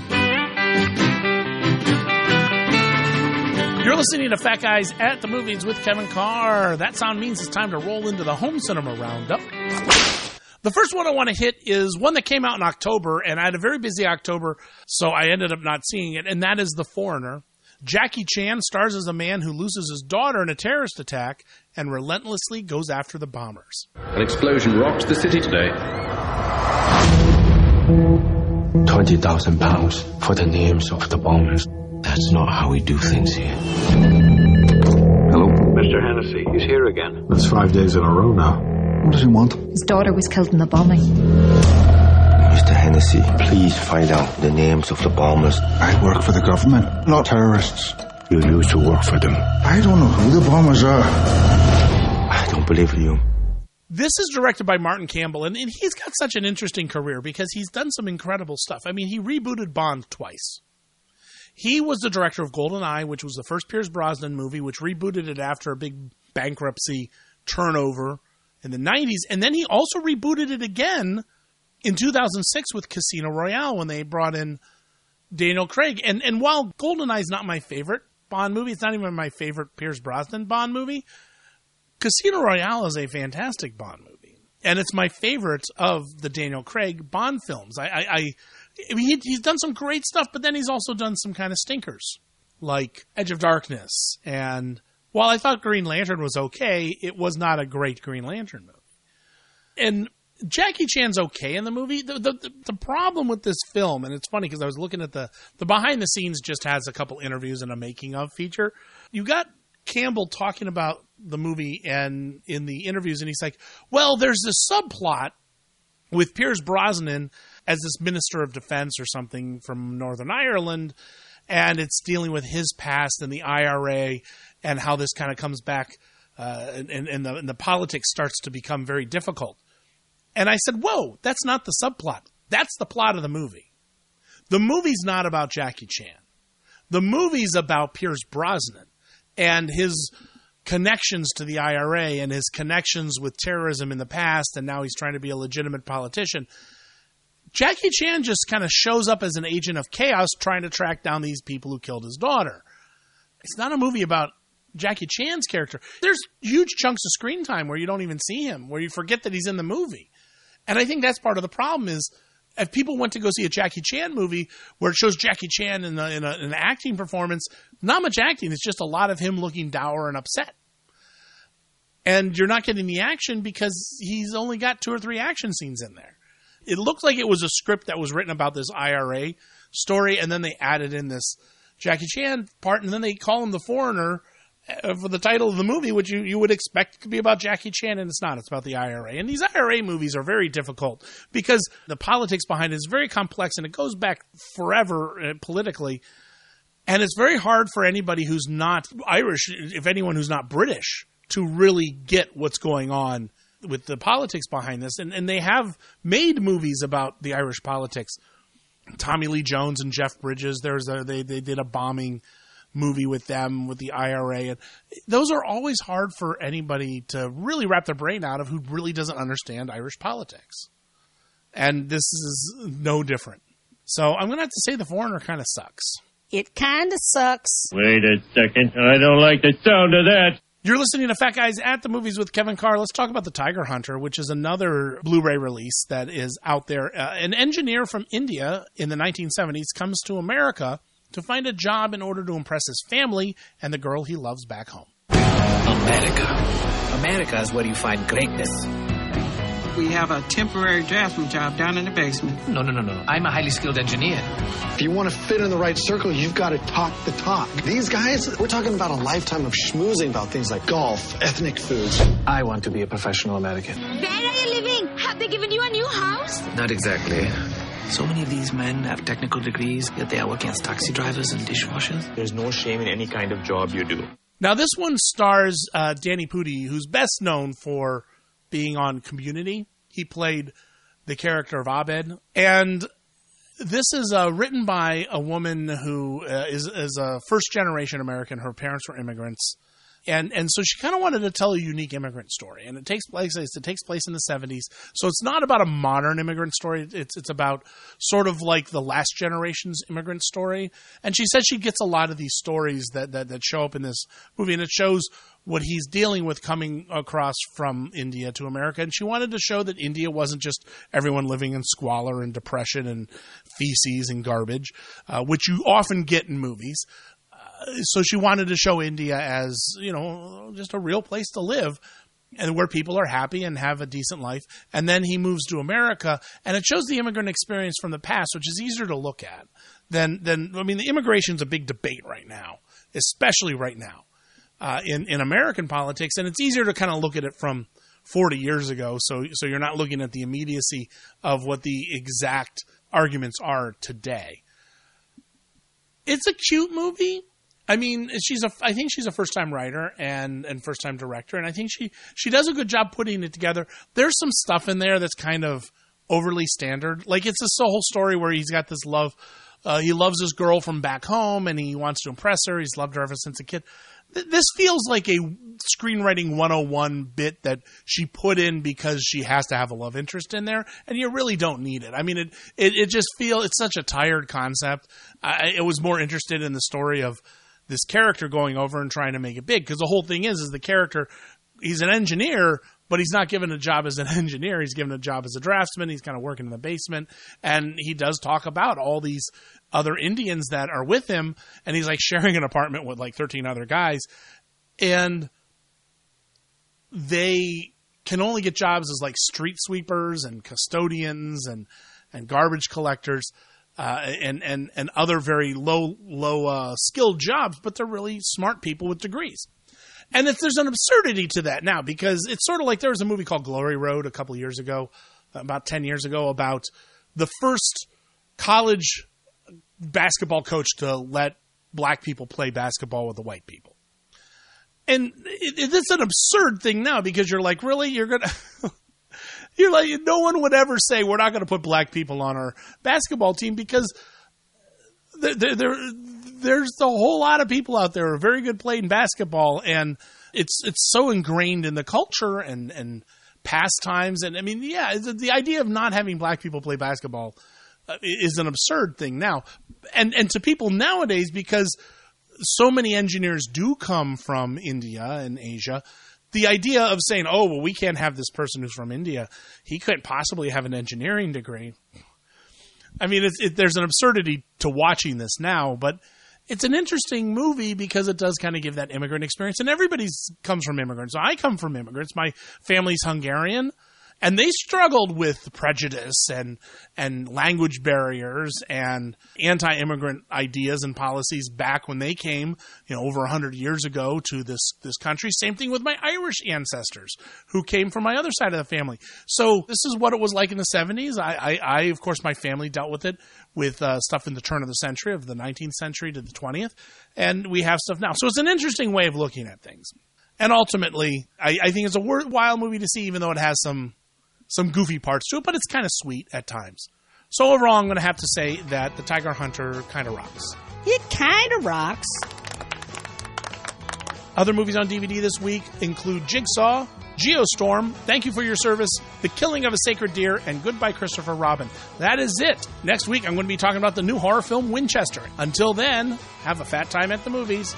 [SPEAKER 9] You're listening to Fat Guys at the Movies with Kevin Carr. That sound means it's time to roll into the home cinema roundup. The first one I want to hit is one that came out in October, and I had a very busy October, so I ended up not seeing it, and that is The Foreigner. Jackie Chan stars as a man who loses his daughter in a terrorist attack and relentlessly goes after the bombers.
[SPEAKER 1] An explosion rocked the city today.
[SPEAKER 2] twenty thousand pounds for the names of the bombers. That's not how we do things here.
[SPEAKER 1] Hello? Mister Hennessy, he's here again.
[SPEAKER 29] That's five days in a row now. What does he want?
[SPEAKER 27] His daughter was killed in the bombing.
[SPEAKER 2] Mister Hennessy, please find out the names of the bombers.
[SPEAKER 29] I work for the government, not terrorists.
[SPEAKER 2] You used to work for them.
[SPEAKER 29] I don't know who the bombers are.
[SPEAKER 2] I don't believe you.
[SPEAKER 9] This is directed by Martin Campbell, and, and he's got such an interesting career because he's done some incredible stuff. I mean, he rebooted Bond twice. He was the director of GoldenEye, which was the first Pierce Brosnan movie, which rebooted it after a big bankruptcy turnover in the nineties, and then he also rebooted it again in two thousand six with Casino Royale when they brought in Daniel Craig. And and while GoldenEye is not my favorite Bond movie, it's not even my favorite Pierce Brosnan Bond movie, Casino Royale is a fantastic Bond movie. And it's my favorite of the Daniel Craig Bond films. I, I, I, I mean, he, he's done some great stuff, but then he's also done some kind of stinkers. like Edge of Darkness. And while I thought Green Lantern was okay, it was not a great Green Lantern movie. And Jackie Chan's okay in the movie. The, the, the problem with this film, and it's funny because I was looking at the, the behind the scenes just has a couple interviews and a making of feature. You got Campbell talking about the movie and in the interviews, and he's like, well, there's this subplot with Pierce Brosnan as this Minister of Defense or something from Northern Ireland, and it's dealing with his past and the I R A and how this kind of comes back, uh, and, and, the, and the politics starts to become very difficult. And I said, whoa, that's not the subplot. That's the plot of the movie. The movie's not about Jackie Chan. The movie's about Pierce Brosnan and his connections to the I R A and his connections with terrorism in the past, and now he's trying to be a legitimate politician. Jackie Chan just kind of shows up as an agent of chaos trying to track down these people who killed his daughter. It's not a movie about Jackie Chan's character. There's huge chunks of screen time where you don't even see him, where you forget that he's in the movie. And I think that's part of the problem is if people went to go see a Jackie Chan movie where it shows Jackie Chan in, the, in, a, in an acting performance, not much acting. It's just a lot of him looking dour and upset. And you're not getting the action because he's only got two or three action scenes in there. It looked like it was a script that was written about this I R A story, and then they added in this Jackie Chan part, and then they call him the foreigner for the title of the movie, which you, you would expect to be about Jackie Chan, and it's not. It's about the I R A. And these I R A movies are very difficult because the politics behind it is very complex, and it goes back forever uh, politically. And it's very hard for anybody who's not Irish, if anyone who's not British, to really get what's going on with the politics behind this. And, and they have made movies about the Irish politics. Tommy Lee Jones and Jeff Bridges, there's a, they, they did a bombing movie with them, with the I R A. And those are always hard for anybody to really wrap their brain out of who really doesn't understand Irish politics. And this is no different. So I'm going to have to say The Foreigner kind of sucks.
[SPEAKER 4] It kind of sucks.
[SPEAKER 5] Wait a second. I don't like the sound of that.
[SPEAKER 9] You're listening to Fat Guys at the Movies with Kevin Carr. Let's talk about The Tiger Hunter, which is another Blu-ray release that is out there. Uh, an engineer from India in the nineteen seventies comes to America to find a job in order to impress his family and the girl he loves back home.
[SPEAKER 6] America. America is where you find greatness.
[SPEAKER 18] We have a temporary draftsman job down in the basement.
[SPEAKER 6] No, no, no, no. I'm a highly skilled engineer.
[SPEAKER 19] If you want to fit in the right circle, you've got to talk the talk. These guys, we're talking about a lifetime of schmoozing about things like golf, ethnic foods.
[SPEAKER 6] I want to be a professional American.
[SPEAKER 20] Where are you living? Have they given you a new house?
[SPEAKER 6] Not exactly. So many of these men have technical degrees, yet they are working as taxi drivers and dishwashers.
[SPEAKER 19] There's no shame in any kind of job you do.
[SPEAKER 9] Now, this one stars uh, Danny Pudi, who's best known for being on Community. He played the character of Abed. And this is uh, written by a woman who uh, is, is a first-generation American. Her parents were immigrants. And and so she kind of wanted to tell a unique immigrant story. And it takes place it takes place in the seventies. So it's not about a modern immigrant story. It's it's about sort of like the last generation's immigrant story. And she says she gets a lot of these stories that, that, that show up in this movie. And it shows what he's dealing with coming across from India to America. And she wanted to show that India wasn't just everyone living in squalor and depression and feces and garbage, uh, which you often get in movies. So she wanted to show India as, you know, just a real place to live and where people are happy and have a decent life. And then he moves to America, and it shows the immigrant experience from the past, which is easier to look at than, than I mean, the immigration's a big debate right now, especially right now uh, in, in American politics. And it's easier to kind of look at it from forty years ago. So, so you're not looking at the immediacy of what the exact arguments are today. It's a cute movie. I mean, she's a, I think she's a first-time writer and, and first-time director, and I think she, she does a good job putting it together. There's some stuff in there that's kind of overly standard. Like, it's this whole story where he's got this love. Uh, he loves this girl from back home, and he wants to impress her. He's loved her ever since a kid. Th- this feels like a screenwriting one oh one bit that she put in because she has to have a love interest in there, and you really don't need it. I mean, it it, it just feels, it's such a tired concept. I, I was more interested in the story of this character going over and trying to make it big. Because the whole thing is, is the character, he's an engineer, but he's not given a job as an engineer. He's given a job as a draftsman. He's kind of working in the basement. And he does talk about all these other Indians that are with him, and he's like sharing an apartment with like thirteen other guys, and they can only get jobs as like street sweepers and custodians and, and garbage collectors, uh, and, and, and other very low, low, uh, skilled jobs, but they're really smart people with degrees. And it's, there's an absurdity to that now, because it's sort of like there was a movie called Glory Road a couple of years ago, about ten years ago, about the first college basketball coach to let black people play basketball with the white people. And it, it, it's an absurd thing now, because you're like, really? You're going to, you're like, no one would ever say we're not going to put black people on our basketball team, because there, there, there, there's a whole lot of people out there who are very good playing basketball, and it's, it's so ingrained in the culture and, and pastimes. And I mean, yeah, the, the idea of not having black people play basketball uh, is an absurd thing now. And, and to people nowadays, because so many engineers do come from India and Asia, the idea of saying, oh, well, we can't have this person who's from India, he couldn't possibly have an engineering degree. I mean, it's, it, there's an absurdity to watching this now, but it's an interesting movie because it does kind of give that immigrant experience. And everybody comes from immigrants. So I come from immigrants. My family's Hungarian. And they struggled with prejudice and and language barriers and anti-immigrant ideas and policies back when they came, you know, over one hundred years ago to this, this country. Same thing with my Irish ancestors who came from my other side of the family. So this is what it was like in the seventies. I, I, I of course, my family dealt with it with uh, stuff in the turn of the century, of the nineteenth century to the twentieth. And we have stuff now. So it's an interesting way of looking at things. And ultimately, I, I think it's a worthwhile movie to see, even though it has some... some goofy parts to it, but it's kind of sweet at times. So overall, I'm going to have to say that The Tiger Hunter kind of rocks.
[SPEAKER 4] It kind of rocks.
[SPEAKER 9] Other movies on D V D this week include Jigsaw, Geostorm, Thank You for Your Service, The Killing of a Sacred Deer, and Goodbye Christopher Robin. That is it. Next week, I'm going to be talking about the new horror film Winchester. Until then, have a fat time at the movies.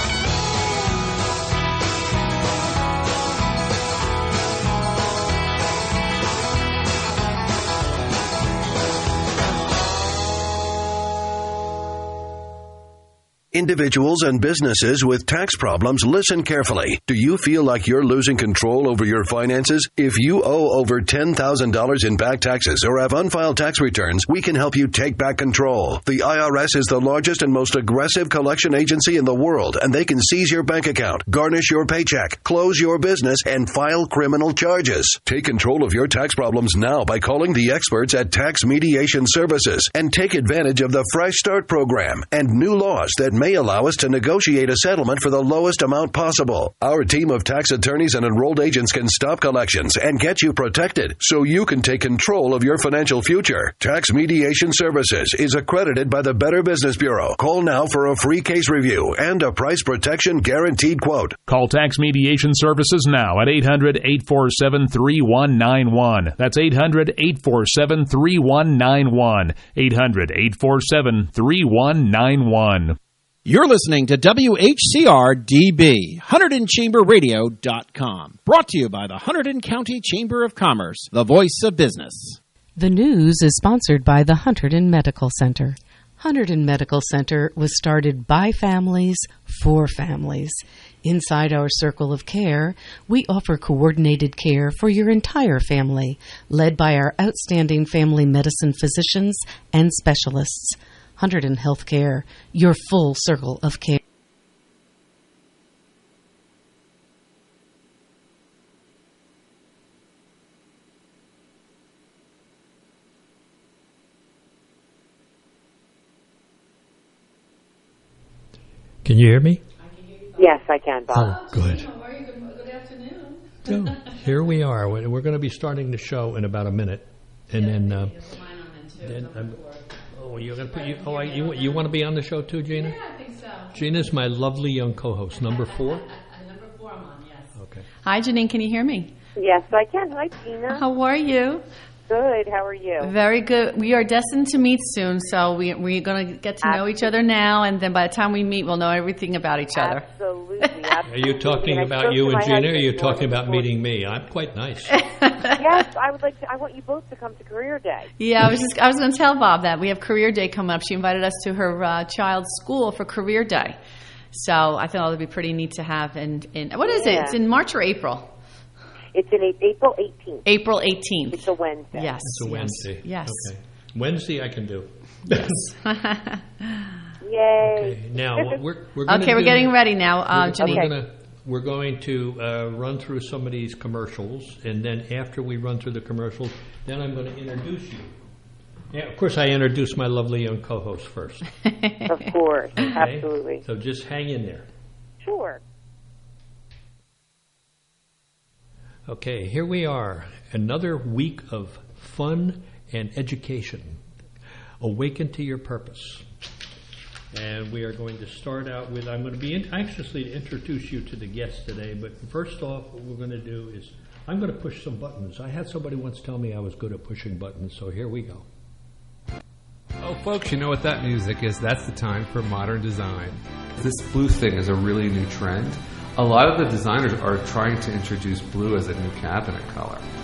[SPEAKER 3] Individuals and businesses with tax problems, listen carefully. Do you feel like you're losing control over your finances? If you owe over ten thousand dollars in back taxes or have unfiled tax returns, we can help you take back control. The I R S is the largest and most aggressive collection agency in the world, and they can seize your bank account, garnish your paycheck, close your business, and file criminal charges. Take control of your tax problems now by calling the experts at Tax Mediation Services and take advantage of the Fresh Start program and new laws that may allow us to negotiate a settlement for the lowest amount possible. Our team of tax attorneys and enrolled agents can stop collections and get you protected so you can take control of your financial future. Tax Mediation Services is accredited by the Better Business Bureau. Call now for a free case review and a price protection guaranteed quote.
[SPEAKER 8] Call Tax Mediation Services now at eight hundred, eight four seven, three one nine one. That's eight hundred, eight four seven, three one nine one. eight hundred, eight four seven, three one nine one.
[SPEAKER 15] You're listening to W H C R D B, Hunterdon Chamber Radio dot com. Brought to you by the Hunterdon County Chamber of Commerce, the voice of business.
[SPEAKER 26] The news is sponsored by the Hunterdon Medical Center. Hunterdon Medical Center was started by families for families. Inside our circle of care, we offer coordinated care for your entire family, led by our outstanding family medicine physicians and specialists. Hunterdon Healthcare, your full circle of care.
[SPEAKER 10] Can you hear me?
[SPEAKER 11] Yes, I can, Bob.
[SPEAKER 10] Oh, good. So, here we are. We're going to be starting the show in about a minute, and then, uh, then I'm, oh, you're going to put you. Oh, I, you you want to be on the show too, Gina?
[SPEAKER 13] Yeah, I think so.
[SPEAKER 10] Gina's my lovely young co-host, number four.
[SPEAKER 13] Number four, I'm on. Yes.
[SPEAKER 10] Okay.
[SPEAKER 13] Hi, Janine. Can you hear me?
[SPEAKER 11] Yes, I can. Hi, Gina.
[SPEAKER 13] How are you?
[SPEAKER 11] Good. How are you?
[SPEAKER 7] Very good. We are destined to meet soon, so we, we're going to get to know
[SPEAKER 11] Absolutely.
[SPEAKER 7] each other now, and then by the time we meet, we'll know everything about each other.
[SPEAKER 11] Absolutely.
[SPEAKER 10] Are you talking
[SPEAKER 11] And I
[SPEAKER 10] about
[SPEAKER 11] spoke
[SPEAKER 10] you
[SPEAKER 11] to
[SPEAKER 10] and
[SPEAKER 11] my
[SPEAKER 10] Gina, or are
[SPEAKER 11] husband
[SPEAKER 10] you
[SPEAKER 11] before
[SPEAKER 10] talking about
[SPEAKER 11] before-
[SPEAKER 10] meeting me? I'm quite nice.
[SPEAKER 11] Yes, I would like to. I want you both to come to Career Day.
[SPEAKER 7] Yeah, I was just I was going to tell Bob that we have Career Day coming up. She invited us to her uh, child's school for Career Day, so I thought it would be pretty neat to have. In, in what is it?
[SPEAKER 11] Yeah.
[SPEAKER 7] It's in March or April?
[SPEAKER 11] It's in a- April eighteenth.
[SPEAKER 7] April eighteenth.
[SPEAKER 11] It's a Wednesday.
[SPEAKER 7] Yes.
[SPEAKER 10] It's a
[SPEAKER 7] yes,
[SPEAKER 10] Wednesday.
[SPEAKER 7] Yes.
[SPEAKER 10] Okay. Wednesday I can do.
[SPEAKER 7] Yes.
[SPEAKER 11] Yay.
[SPEAKER 10] Okay. Now we're we're gonna
[SPEAKER 7] Okay, we're
[SPEAKER 10] do-
[SPEAKER 7] getting ready now, uh,
[SPEAKER 10] we're,
[SPEAKER 7] Janine.
[SPEAKER 10] we're gonna we're going to uh, run through some of these commercials, and then after we run through the commercials, then I'm going to introduce you. Yeah, of course, I introduce my lovely young co-host first.
[SPEAKER 11] Of course.
[SPEAKER 10] Okay?
[SPEAKER 11] Absolutely.
[SPEAKER 10] So just hang in there.
[SPEAKER 11] Sure.
[SPEAKER 10] Okay, here we are. Another week of fun and education. Awaken to your purpose. And we are going to start out with, I'm going to be in, anxiously to introduce you to the guests today, but first off, what we're going to do is, I'm going to push some buttons. I had somebody once tell me I was good at pushing buttons, so here we go.
[SPEAKER 12] Oh, folks, you know what that music is. That's the time for modern design. This blue thing is a really new trend. A lot of the designers are trying to introduce blue as a new cabinet color.